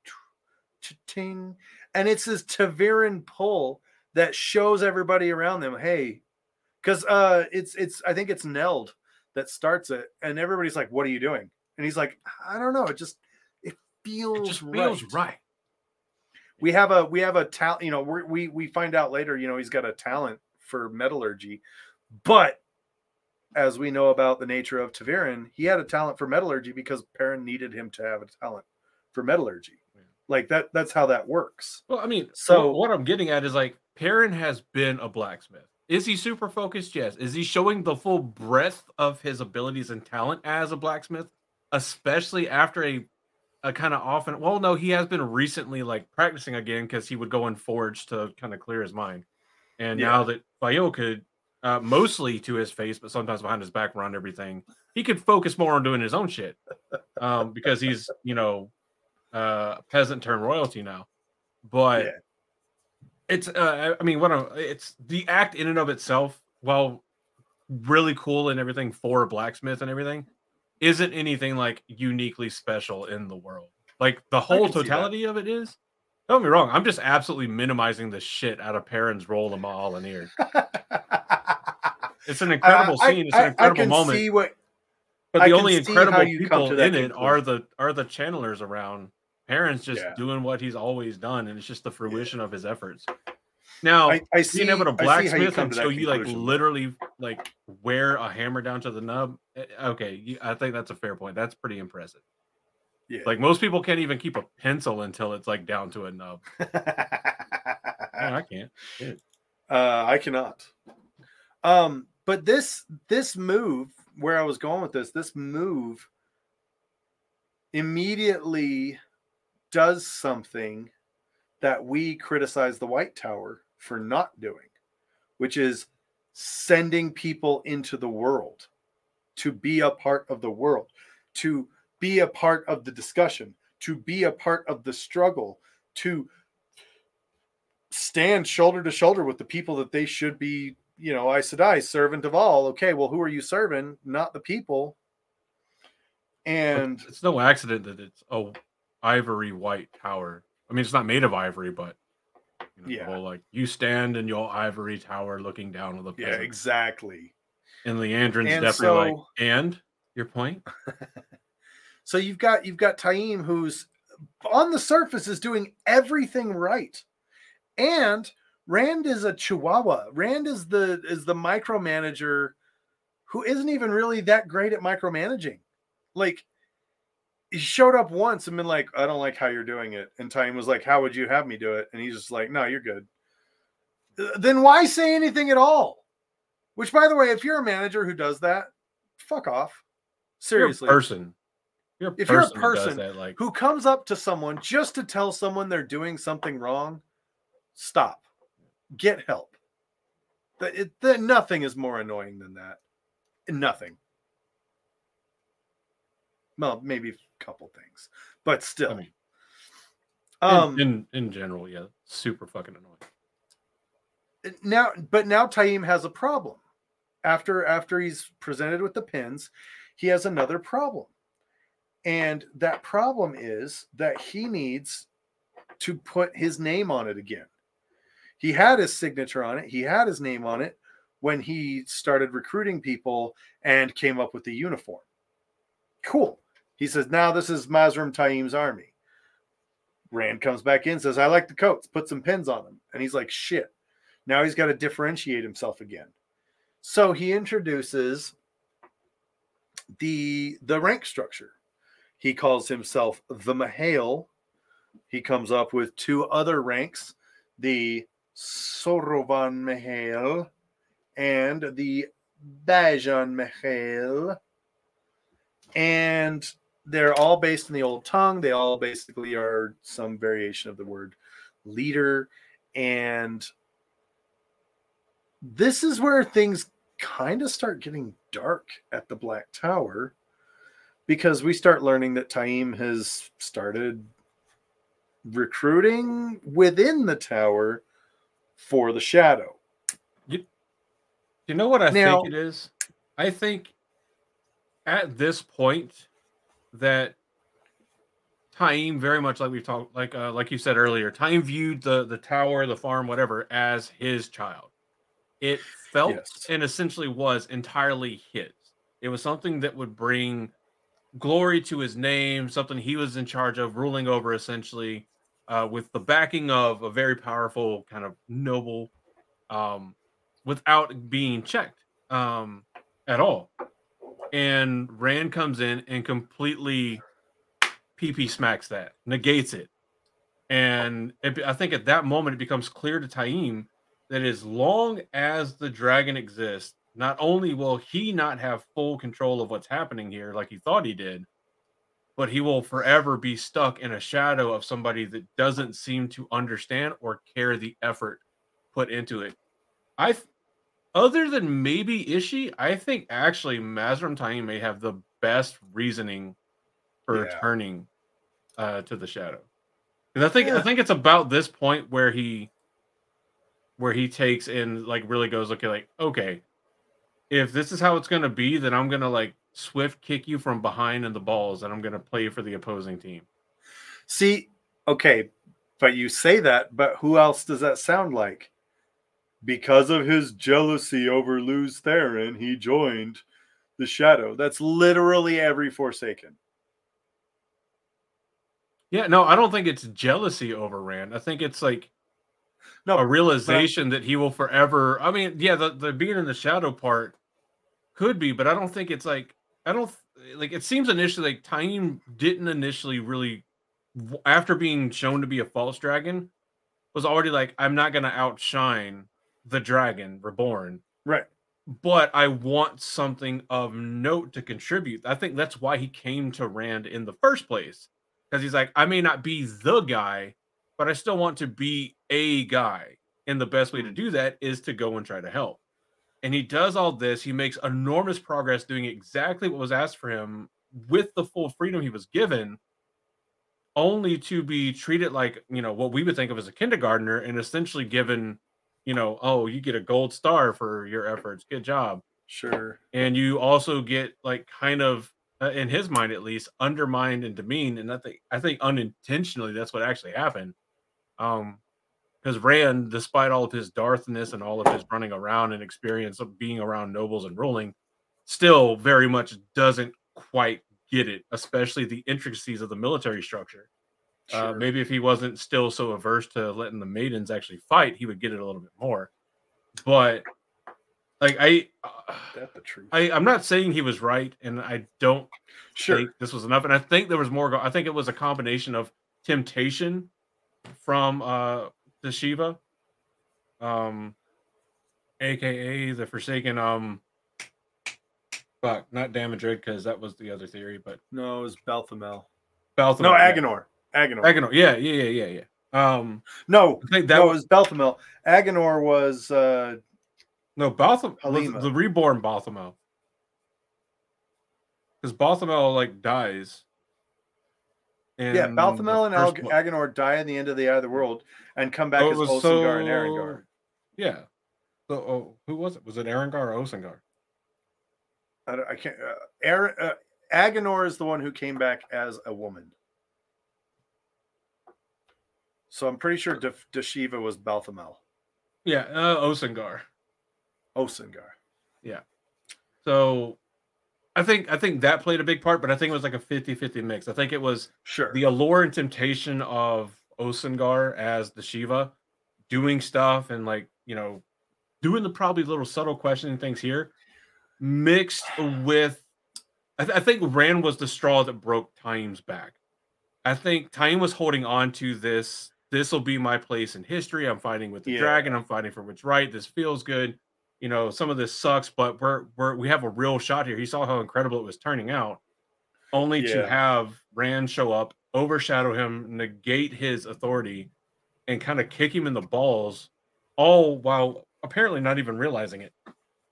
S2: ting. And it's this Taviran pull that shows everybody around them, hey, because uh it's it's I think it's Neld that starts it, and everybody's like, "What are you doing?" And he's like, "I don't know. It just it feels
S1: It just
S2: right.
S1: feels right.
S2: We have a we have a talent. You know, we're, we we find out later. You know, he's got a talent for metallurgy, but as we know about the nature of Taviran, he had a talent for metallurgy because Perrin needed him to have a talent for metallurgy.
S1: Yeah.
S2: Like that. That's how that works.
S1: Well, I mean,
S2: So-
S1: so what I'm getting at is like Perrin has been a blacksmith. Is he super focused? Yes. Is he showing the full breadth of his abilities and talent as a blacksmith, especially after a a kind of often? Well, no, he has been recently like practicing again because he would go and forge to kind of clear his mind. And
S2: Yeah.
S1: now that Fayo could, uh, mostly to his face, but sometimes behind his back, run everything, he could focus more on doing his own shit um, because he's you know uh, peasant turned royalty now. But
S2: Yeah.
S1: it's uh, I mean, what I'm, it's the act in and of itself, while really cool and everything for a blacksmith and everything, isn't anything like uniquely special in the world. Like the whole
S2: can see that.
S1: totality of it is. Don't get me wrong, I'm just absolutely minimizing the shit out of Perrin's role in Mahalanir. It's an incredible
S2: Uh, I-
S1: scene. It's
S2: I-
S1: an incredible
S2: I can
S1: moment.
S2: See what,
S1: But
S2: I
S1: the
S2: can
S1: only
S2: see how
S1: incredible
S2: you come
S1: people
S2: to that
S1: in it are
S2: conclusion.
S1: the are the channelers around. Perrin's just
S2: Yeah.
S1: doing what he's always done, and it's just the fruition of his efforts. Now,
S2: I, I see.
S1: being able to
S2: I see how you
S1: blacksmith
S2: come to that
S1: until you like
S2: conclusion.
S1: literally like wear a hammer down to the nub. eh, Okay, you, I think that's a fair point. That's pretty impressive.
S2: Yeah.
S1: Like most people can't even keep a pencil until it's like down to a nub. Yeah, I can't.
S2: uh, I cannot. Um, but this this move, where I was going with this, this move immediately does something that we criticize the White Tower for not doing, which is sending people into the world to be a part of the world, to be a part of the discussion, to be a part of the struggle, to stand shoulder to shoulder with the people that they should be, you know, Aes Sedai, servant of all. Okay, well, who are you serving? Not the people. And
S1: But it's no accident that it's a ivory white tower. I mean, it's not made of ivory, but you know,
S2: Yeah.
S1: the whole, like, you stand in your ivory tower looking down on the
S2: yeah,
S1: peasants.
S2: exactly.
S1: And Leandrin's
S2: And
S1: definitely like,
S2: so-
S1: and your point?
S2: So you've got you've got Taim, who's on the surface is doing everything right, and Rand is a chihuahua. Rand is the is the micromanager who isn't even really that great at micromanaging. Like, he showed up once and been like, I don't like how you're doing it. And Taim was like, how would you have me do it? And he's just like, no, you're good. Then why say anything at all? Which, by the way, if you're a manager who does that, fuck off. Seriously.
S1: You're a person. You're a
S2: If you're a
S1: person, who does
S2: person
S1: that, like,
S2: who comes up to someone just to tell someone they're doing something wrong, stop. Get help. That it, that nothing is more annoying than that. Nothing. Well, maybe a couple things, but still.
S1: I mean,
S2: um,
S1: in, in in general, yeah, super fucking annoying.
S2: now, but now Taim has a problem. After after he's presented with the pins, he has another problem. And that problem is that he needs to put his name on it again. He had his signature on it. He had his name on it when he started recruiting people and came up with the uniform. Cool. He says, now this is Mazrim Taim's army. Rand comes back in, says, I like the coats, put some pins on them. And he's like, shit. Now he's got to differentiate himself again. So he introduces the, the rank structure. He calls himself the Mahale. He comes up with two other ranks, the Sorovan Mahale and the Bajan Mahale. And they're all based in the old tongue. They all basically are some variation of the word leader. And this is where things kind of start getting dark at the Black Tower, because we start learning that Taim has started recruiting within the tower for the Shadow.
S1: You, you know what I
S2: Now-
S1: think it is? I think at this point that Taim, very much like we've talked, like uh, like you said earlier, Taim viewed the the tower, the farm, whatever, as his child. It felt
S2: Yes.
S1: and essentially was entirely his. It was something that would bring glory to his name, something he was in charge of ruling over, essentially, uh, with the backing of a very powerful kind of noble, um, without being checked um, at all. And Rand comes in and completely P P smacks that, negates it. And it, I think at that moment, it becomes clear to Taim that as long as the dragon exists, not only will he not have full control of what's happening here like he thought he did, but he will forever be stuck in a shadow of somebody that doesn't seem to understand or care the effort put into it. I, other than maybe Ishii, I think actually Mazrim Taim may have the best reasoning for
S2: Yeah.
S1: returning uh, to the shadow. Because I think I
S2: Yeah.
S1: think it's about this point where he where he takes and like really goes, okay, like, okay, if this is how it's gonna be, then I'm gonna like swift kick you from behind in the balls and I'm gonna play for the opposing team.
S2: See, okay, but you say that, but who else does that sound like? Because of his jealousy over Luz Theron, he joined the Shadow. That's literally every Forsaken.
S1: Yeah, no, I don't think it's jealousy over Rand. I think it's like
S2: No,
S1: a realization that he will forever. I mean, yeah, the, the being in the shadow part could be, but I don't think it's like I don't like. It seems initially like Taim didn't initially really, after being shown to be a false dragon, was already like, I'm not going to outshine the dragon reborn,
S2: right.
S1: but I want something of note to contribute. I think that's why he came to Rand in the first place, because he's like, I may not be the guy, but I still want to be a guy. And the best way to do that is to go and try to help. And he does all this. He makes enormous progress doing exactly what was asked for him with the full freedom he was given, only to be treated like, you know, what we would think of as a kindergartner and essentially given, you know, oh, you get a gold star for your efforts. Good job.
S2: Sure.
S1: And you also get like kind of, uh, in his mind at least, undermined and demeaned. And I think, I think unintentionally, that's what actually happened. Um, because Rand, despite all of his Darthness and all of his running around and experience of being around nobles and ruling, still very much doesn't quite get it, especially the intricacies of the military structure.
S2: Sure.
S1: Uh, maybe if he wasn't still so averse to letting the maidens actually fight, he would get it a little bit more. But like I, uh,
S2: That's the truth.
S1: I, I'm not saying he was right, and I don't
S2: Sure.
S1: think this was enough. And I think there was more. Go- I think it was a combination of temptation from uh, the Shiva, um, aka the Forsaken. Um, fuck, not Damodred, because that was the other theory, but
S2: No, it was Balthamel.
S1: Balthamel.
S2: No,
S1: yeah.
S2: Agenor. Agenor.
S1: Agenor. Yeah, yeah, yeah, yeah, yeah. Um,
S2: No,
S1: I think that
S2: no,
S1: was
S2: it was Balthamel. Agenor was uh,
S1: no Baltham was
S2: Halima.
S1: the reborn Balthamel, because Balthamel like dies. In
S2: yeah, Balthamel and
S1: the
S2: Al-
S1: first one.
S2: Agenor die in the end of the Eye of the World and come back
S1: Oh, it
S2: as
S1: was
S2: Osengar and
S1: so-
S2: Arengar.
S1: Yeah. So, oh, who was it? Was it Arengar or Osengar?
S2: I, don't- I can't. Uh, Aaron, uh, Agenor is the one who came back as a woman. So I'm pretty sure De- Deshiva was Balthamel.
S1: Yeah, uh, Osengar.
S2: Osengar.
S1: So I think I think that played a big part, but I think it was like a fifty-fifty mix. I think it was
S2: Sure.
S1: the allure and temptation of Osengar as the Shiva doing stuff and like, you know, doing the probably little subtle questioning things here mixed with I, th- I think Rand was the straw that broke Taim's back. I think Taim was holding on to this. This will be my place in history. I'm fighting with the
S2: Yeah.
S1: dragon. I'm fighting for what's right. This feels good. You know, some of this sucks, but we're we're we have a real shot here. He saw how incredible it was turning out, only to
S2: Yeah.
S1: have Rand show up, overshadow him, negate his authority, and kind of kick him in the balls, all while apparently not even realizing it.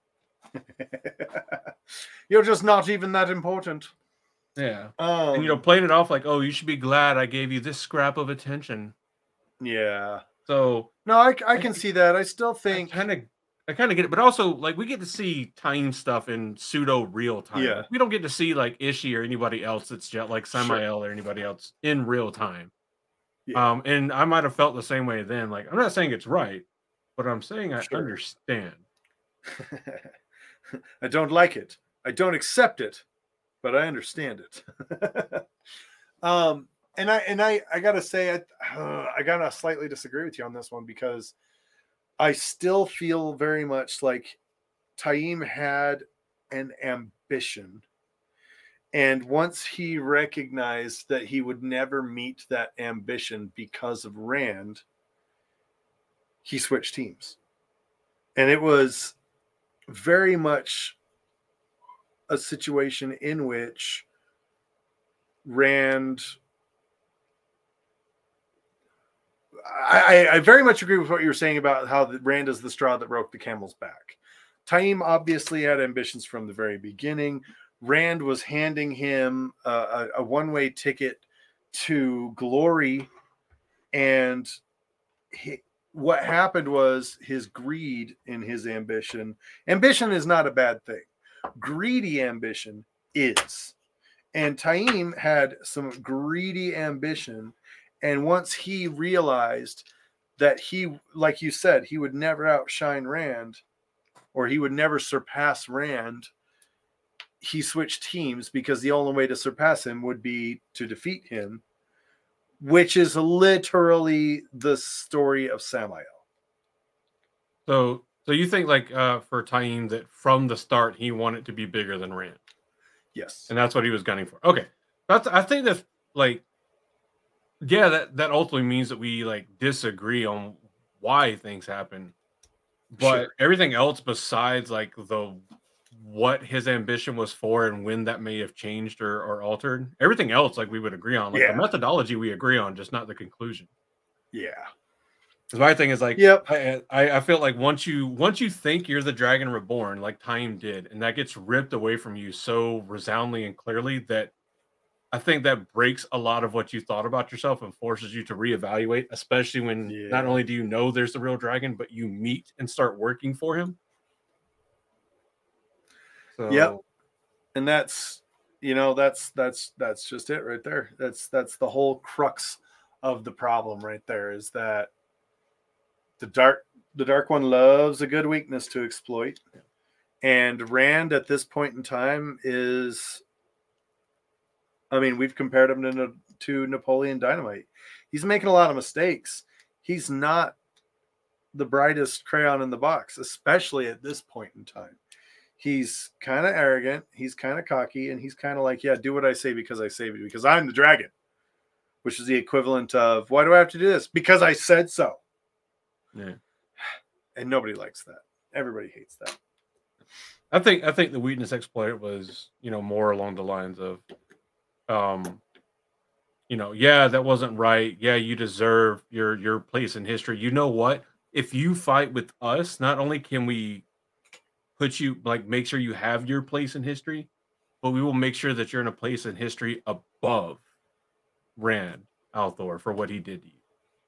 S2: You're just not even that important.
S1: Yeah.
S2: Um,
S1: And you know, playing it off like, oh, you should be glad I gave you this scrap of attention.
S2: yeah.
S1: So
S2: No, I, I can see that. I still think.
S1: I kind of, I kind of get it, but also like we get to see Time stuff in pseudo real time.
S2: Yeah.
S1: Like, we don't get to see like Ishii or anybody else that's just like Samael or anybody else in real time.
S2: Yeah.
S1: Um, and I might have felt the same way then. Like I'm not saying it's right, but I'm saying I
S2: Sure.
S1: understand.
S2: I don't like it. I don't accept it, but I understand it. um, and I and I I gotta say I uh, I gotta slightly disagree with you on this one because I still feel very much like Taim had an ambition, and once he recognized that he would never meet that ambition because of Rand, he switched teams, and it was very much a situation in which Rand I, I very much agree with what you were saying about how the, Rand is the straw that broke the camel's back. Taim obviously had ambitions from the very beginning. Rand was handing him a, a, a one-way ticket to glory, and he, what happened was his greed in his ambition. Ambition is not a bad thing. Greedy ambition is. And Taim had some greedy ambition. And once he realized that he, like you said, he would never outshine Rand or he would never surpass Rand, he switched teams because the only way to surpass him would be to defeat him, which is literally the story of Samael.
S1: So, so you think like uh, for Taim that from the start he wanted to be bigger than Rand,
S2: Yes.
S1: and that's what he was gunning for. Okay, that's I think that's like, yeah, that that ultimately means that we like disagree on why things happen, but
S2: Sure.
S1: everything else besides like the what his ambition was for and when that may have changed or, or altered, everything else like we would agree on. Like
S2: Yeah.
S1: the methodology we agree on, just not the conclusion.
S2: Yeah.
S1: Because my thing is like,
S2: Yep.
S1: I, I I feel like once you once you think you're the Dragon Reborn, like Time did, and that gets ripped away from you so resoundingly and clearly that I think that breaks a lot of what you thought about yourself and forces you to reevaluate, especially when
S2: Yeah.
S1: not only do you know there's the real dragon, but you meet and start working for him. So,
S2: Yep. And that's, you know, that's that's that's just it right there. That's that's the whole crux of the problem right there, is that the dark the dark one loves a good weakness to exploit. And Rand at this point in time is, I mean, we've compared him to, to Napoleon Dynamite. He's making a lot of mistakes. He's not the brightest crayon in the box, especially at this point in time. He's kind of arrogant. He's kind of cocky. And he's kind of like, yeah, do what I say because I say it, because I'm the dragon, which is the equivalent of, why do I have to do this? Because I said so.
S1: yeah.
S2: And nobody likes that. Everybody hates that.
S1: I think I think the weakness exploit was, you know, more along the lines of, um, you know, yeah, that wasn't right. Yeah, you deserve your your place in history. You know what? If you fight with us, not only can we put you, like, make sure you have your place in history, but we will make sure that you're in a place in history above Rand al'Thor for what he did to you.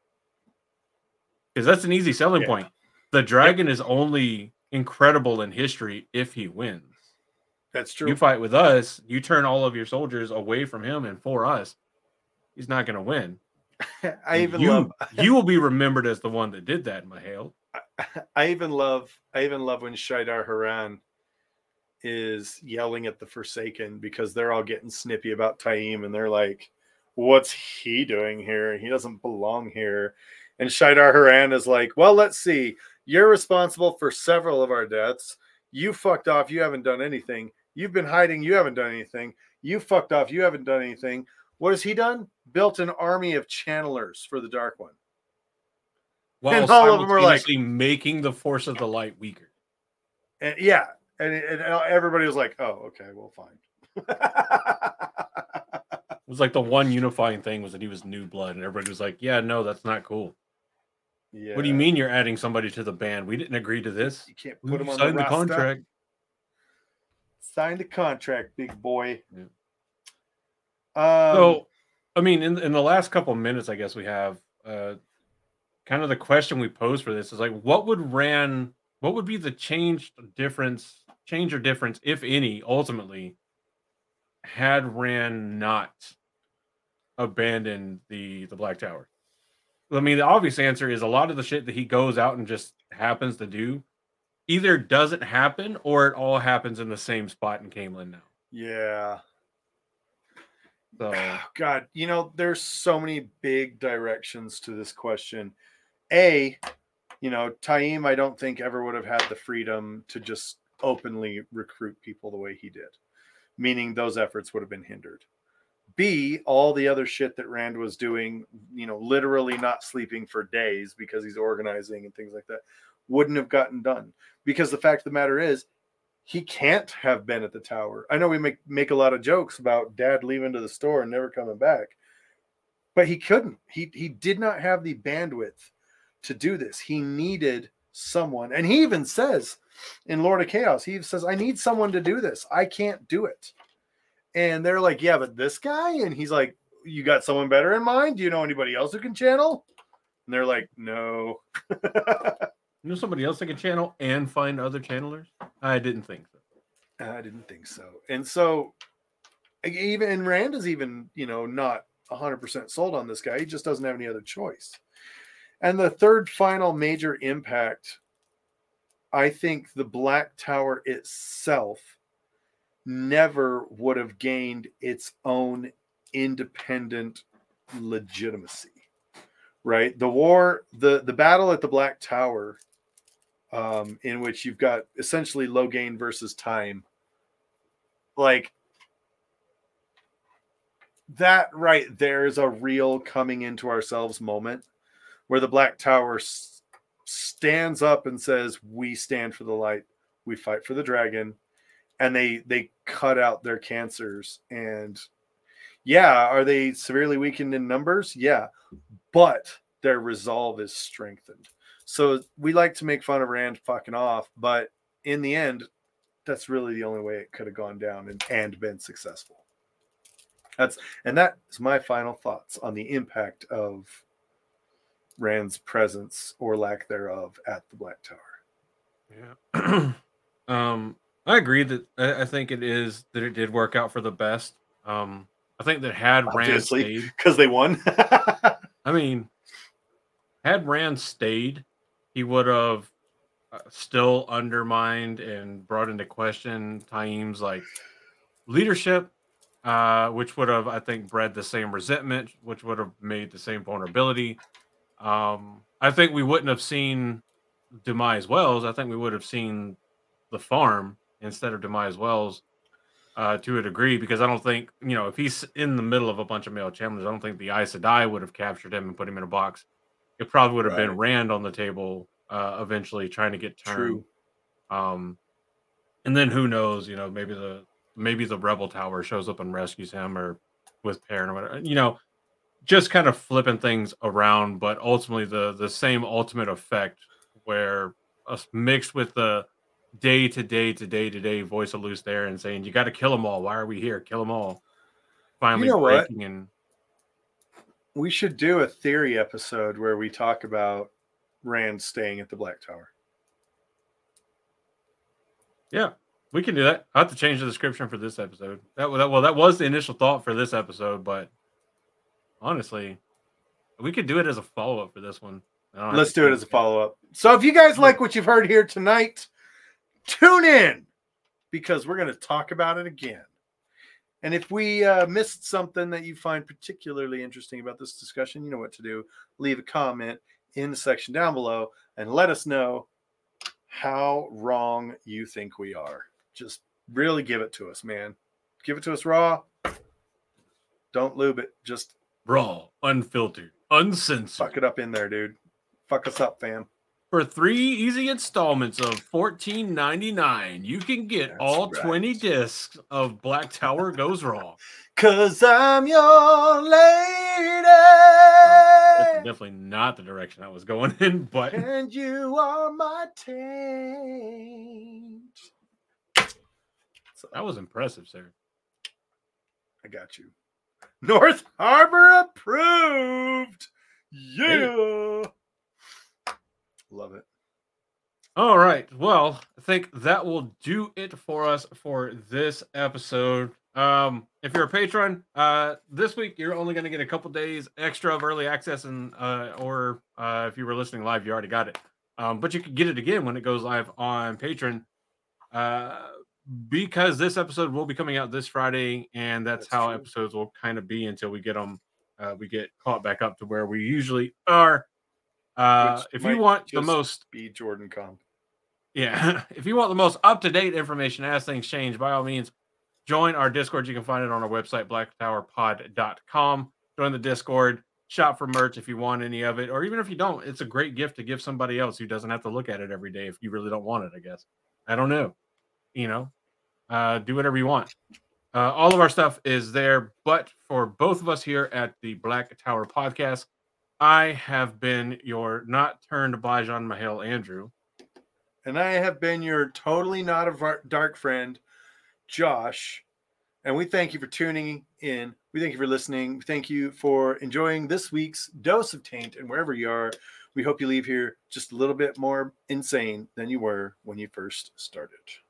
S1: Because that's an easy selling
S2: Yeah.
S1: point. The dragon is only incredible in history if he wins.
S2: That's true.
S1: You fight with us, you turn all of your soldiers away from him and for us, he's not going to win.
S2: I even
S1: you,
S2: love
S1: you will be remembered as the one that did that, Mahale.
S2: I even love I even love when Shaidar Haran is yelling at the Forsaken because they're all getting snippy about Taim, and they're like, what's he doing here? He doesn't belong here. And Shaidar Haran is like, well, let's see. You're responsible for several of our deaths. You fucked off. You haven't done anything. You've been hiding. You haven't done anything. You fucked off. You haven't done anything. What has he done? Built an army of channelers for the Dark One.
S1: While
S2: And all of them are like-
S1: simultaneously making the force of the light weaker.
S2: And yeah. And, and everybody was like, oh, okay, well, fine.
S1: It was like the one unifying thing was that he was new blood, and everybody was like, yeah, no, that's not cool.
S2: Yeah.
S1: What do you mean you're adding somebody to the band? We didn't agree to this.
S2: You can't
S1: We
S2: put him on
S1: signed
S2: the,
S1: the
S2: roster.
S1: contract.
S2: Sign the contract, big boy.
S1: Yeah.
S2: Um,
S1: So, I mean, in in the last couple of minutes, I guess we have uh, kind of the question we pose for this is like, what would Rand, what would be the change difference, change or difference, if any, ultimately, had Rand not abandoned the the Black Tower? I mean, the obvious answer is a lot of the shit that he goes out and just happens to do either doesn't happen or it all happens in the same spot in Camelin now.
S2: yeah.
S1: So,
S2: God, you know, there's so many big directions to this question. A, you know, Taim, I don't think ever would have had the freedom to just openly recruit people the way he did, meaning those efforts would have been hindered. B, all the other shit that Rand was doing, you know, literally not sleeping for days because he's organizing and things like that, wouldn't have gotten done. Because the fact of the matter is, he can't have been at the tower. I know we make, make a lot of jokes about Dad leaving to the store and never coming back, but he couldn't. He he did not have the bandwidth to do this. He needed someone. And he even says in Lord of Chaos, he says, I need someone to do this. I can't do it. And they're like, yeah, but this guy? And he's like, you got someone better in mind? Do you know anybody else who can channel? And they're like, no.
S1: you know somebody else that can channel and find other channelers? I didn't think so.
S2: I didn't think so. And so even and Rand is even, you know, not one hundred percent sold on this guy. He just doesn't have any other choice. And the third final major impact, I think the Black Tower itself never would have gained its own independent legitimacy, right? The war, the, the battle at the Black Tower, um, in which you've got essentially Logain versus Time, like that right there is a real coming into ourselves moment where the Black Tower s- stands up and says, we stand for the light, we fight for the dragon. And they they cut out their cancers. And yeah, are they severely weakened in numbers? Yeah. But their resolve is strengthened. So we like to make fun of Rand fucking off, but in the end, that's really the only way it could have gone down and, and been successful. That's and that is my final thoughts on the impact of Rand's presence or lack thereof at the Black Tower.
S1: Yeah. um, I agree that I, I think it is that it did work out for the best. Um, I think that had Rand stayed,
S2: because they won.
S1: I mean, had Rand stayed, he would have uh, still undermined and brought into question Taim's like leadership, uh, which would have, I think, bred the same resentment, which would have made the same vulnerability. Um, I think we wouldn't have seen Demise Wells. I think we would have seen the farm instead of Demise Wells uh, to a degree, because I don't think, you know, if he's in the middle of a bunch of male challengers, I don't think the Aes Sedai would have captured him and put him in a box. It probably would have
S2: Right.
S1: been Rand on the table uh, eventually trying to get turned.
S2: True.
S1: Um, and then who knows, you know, maybe the maybe the Rebel Tower shows up and rescues him, or with Perrin or whatever, you know, just kind of flipping things around. But ultimately the the same ultimate effect, where us mixed with the day to day to day to day voice of Luce there and saying, you got to kill them all. Why are we here? Kill them all. Finally
S2: You know what?
S1: breaking and
S2: We should do a theory episode where we talk about Rand staying at the Black Tower.
S1: yeah, we can do that. I have to change the description for this episode. That, that well, that was the initial thought for this episode, but honestly, we could do it as a follow up for this one. I don't have
S2: Let's
S1: to
S2: do it
S1: change
S2: as a follow up. So if you guys like what you've heard here tonight, tune in, because we're going to talk about it again. And if we uh, missed something that you find particularly interesting about this discussion, you know what to do. Leave a comment in the section down below and let us know how wrong you think we are. Just really give it to us, man. Give it to us raw. Don't lube it. Just
S1: raw, unfiltered, uncensored.
S2: fuck it up in there, dude. Fuck us up, fam.
S1: For three easy installments of fourteen ninety-nine, you can get
S2: That's
S1: all
S2: right.
S1: twenty discs of Black Tower Goes Raw.
S2: Cause I'm your lady.
S1: That's definitely not the direction I was going in, but
S2: And you are my taint. So
S1: that was impressive, sir.
S2: I got you. North Harbor approved. Yeah. Love it.
S1: All right. Well, I think that will do it for us for this episode. Um, if you're a patron, uh, this week you're only going to get a couple days extra of early access, and uh, or uh, if you were listening live, you already got it. Um, but you can get it again when it goes live on Patreon, uh, because this episode will be coming out this Friday, and that's,
S2: That's
S1: how
S2: true.
S1: episodes will kind of be until we get them. Uh, we get caught back up to where we usually are. Uh,
S2: Which
S1: if you
S2: might
S1: want the
S2: just
S1: most,
S2: Be Jordan Comp.
S1: yeah, if you want the most up-to-date information as things change, by all means, join our Discord. You can find it on our website, black tower pod dot com. Join the Discord, shop for merch if you want any of it, or even if you don't, it's a great gift to give somebody else who doesn't have to look at it every day if you really don't want it, I guess. I don't know. You know, uh, do whatever you want. Uh, all of our stuff is there, but for both of us here at the Black Tower Podcast, I have been your not turned by Jean Mahale Andrew.
S2: And I have been your totally not a var- dark friend, Josh. And we thank you for tuning in. We thank you for listening. We thank you for enjoying this week's Dose of Taint. And wherever you are, we hope you leave here just a little bit more insane than you were when you first started.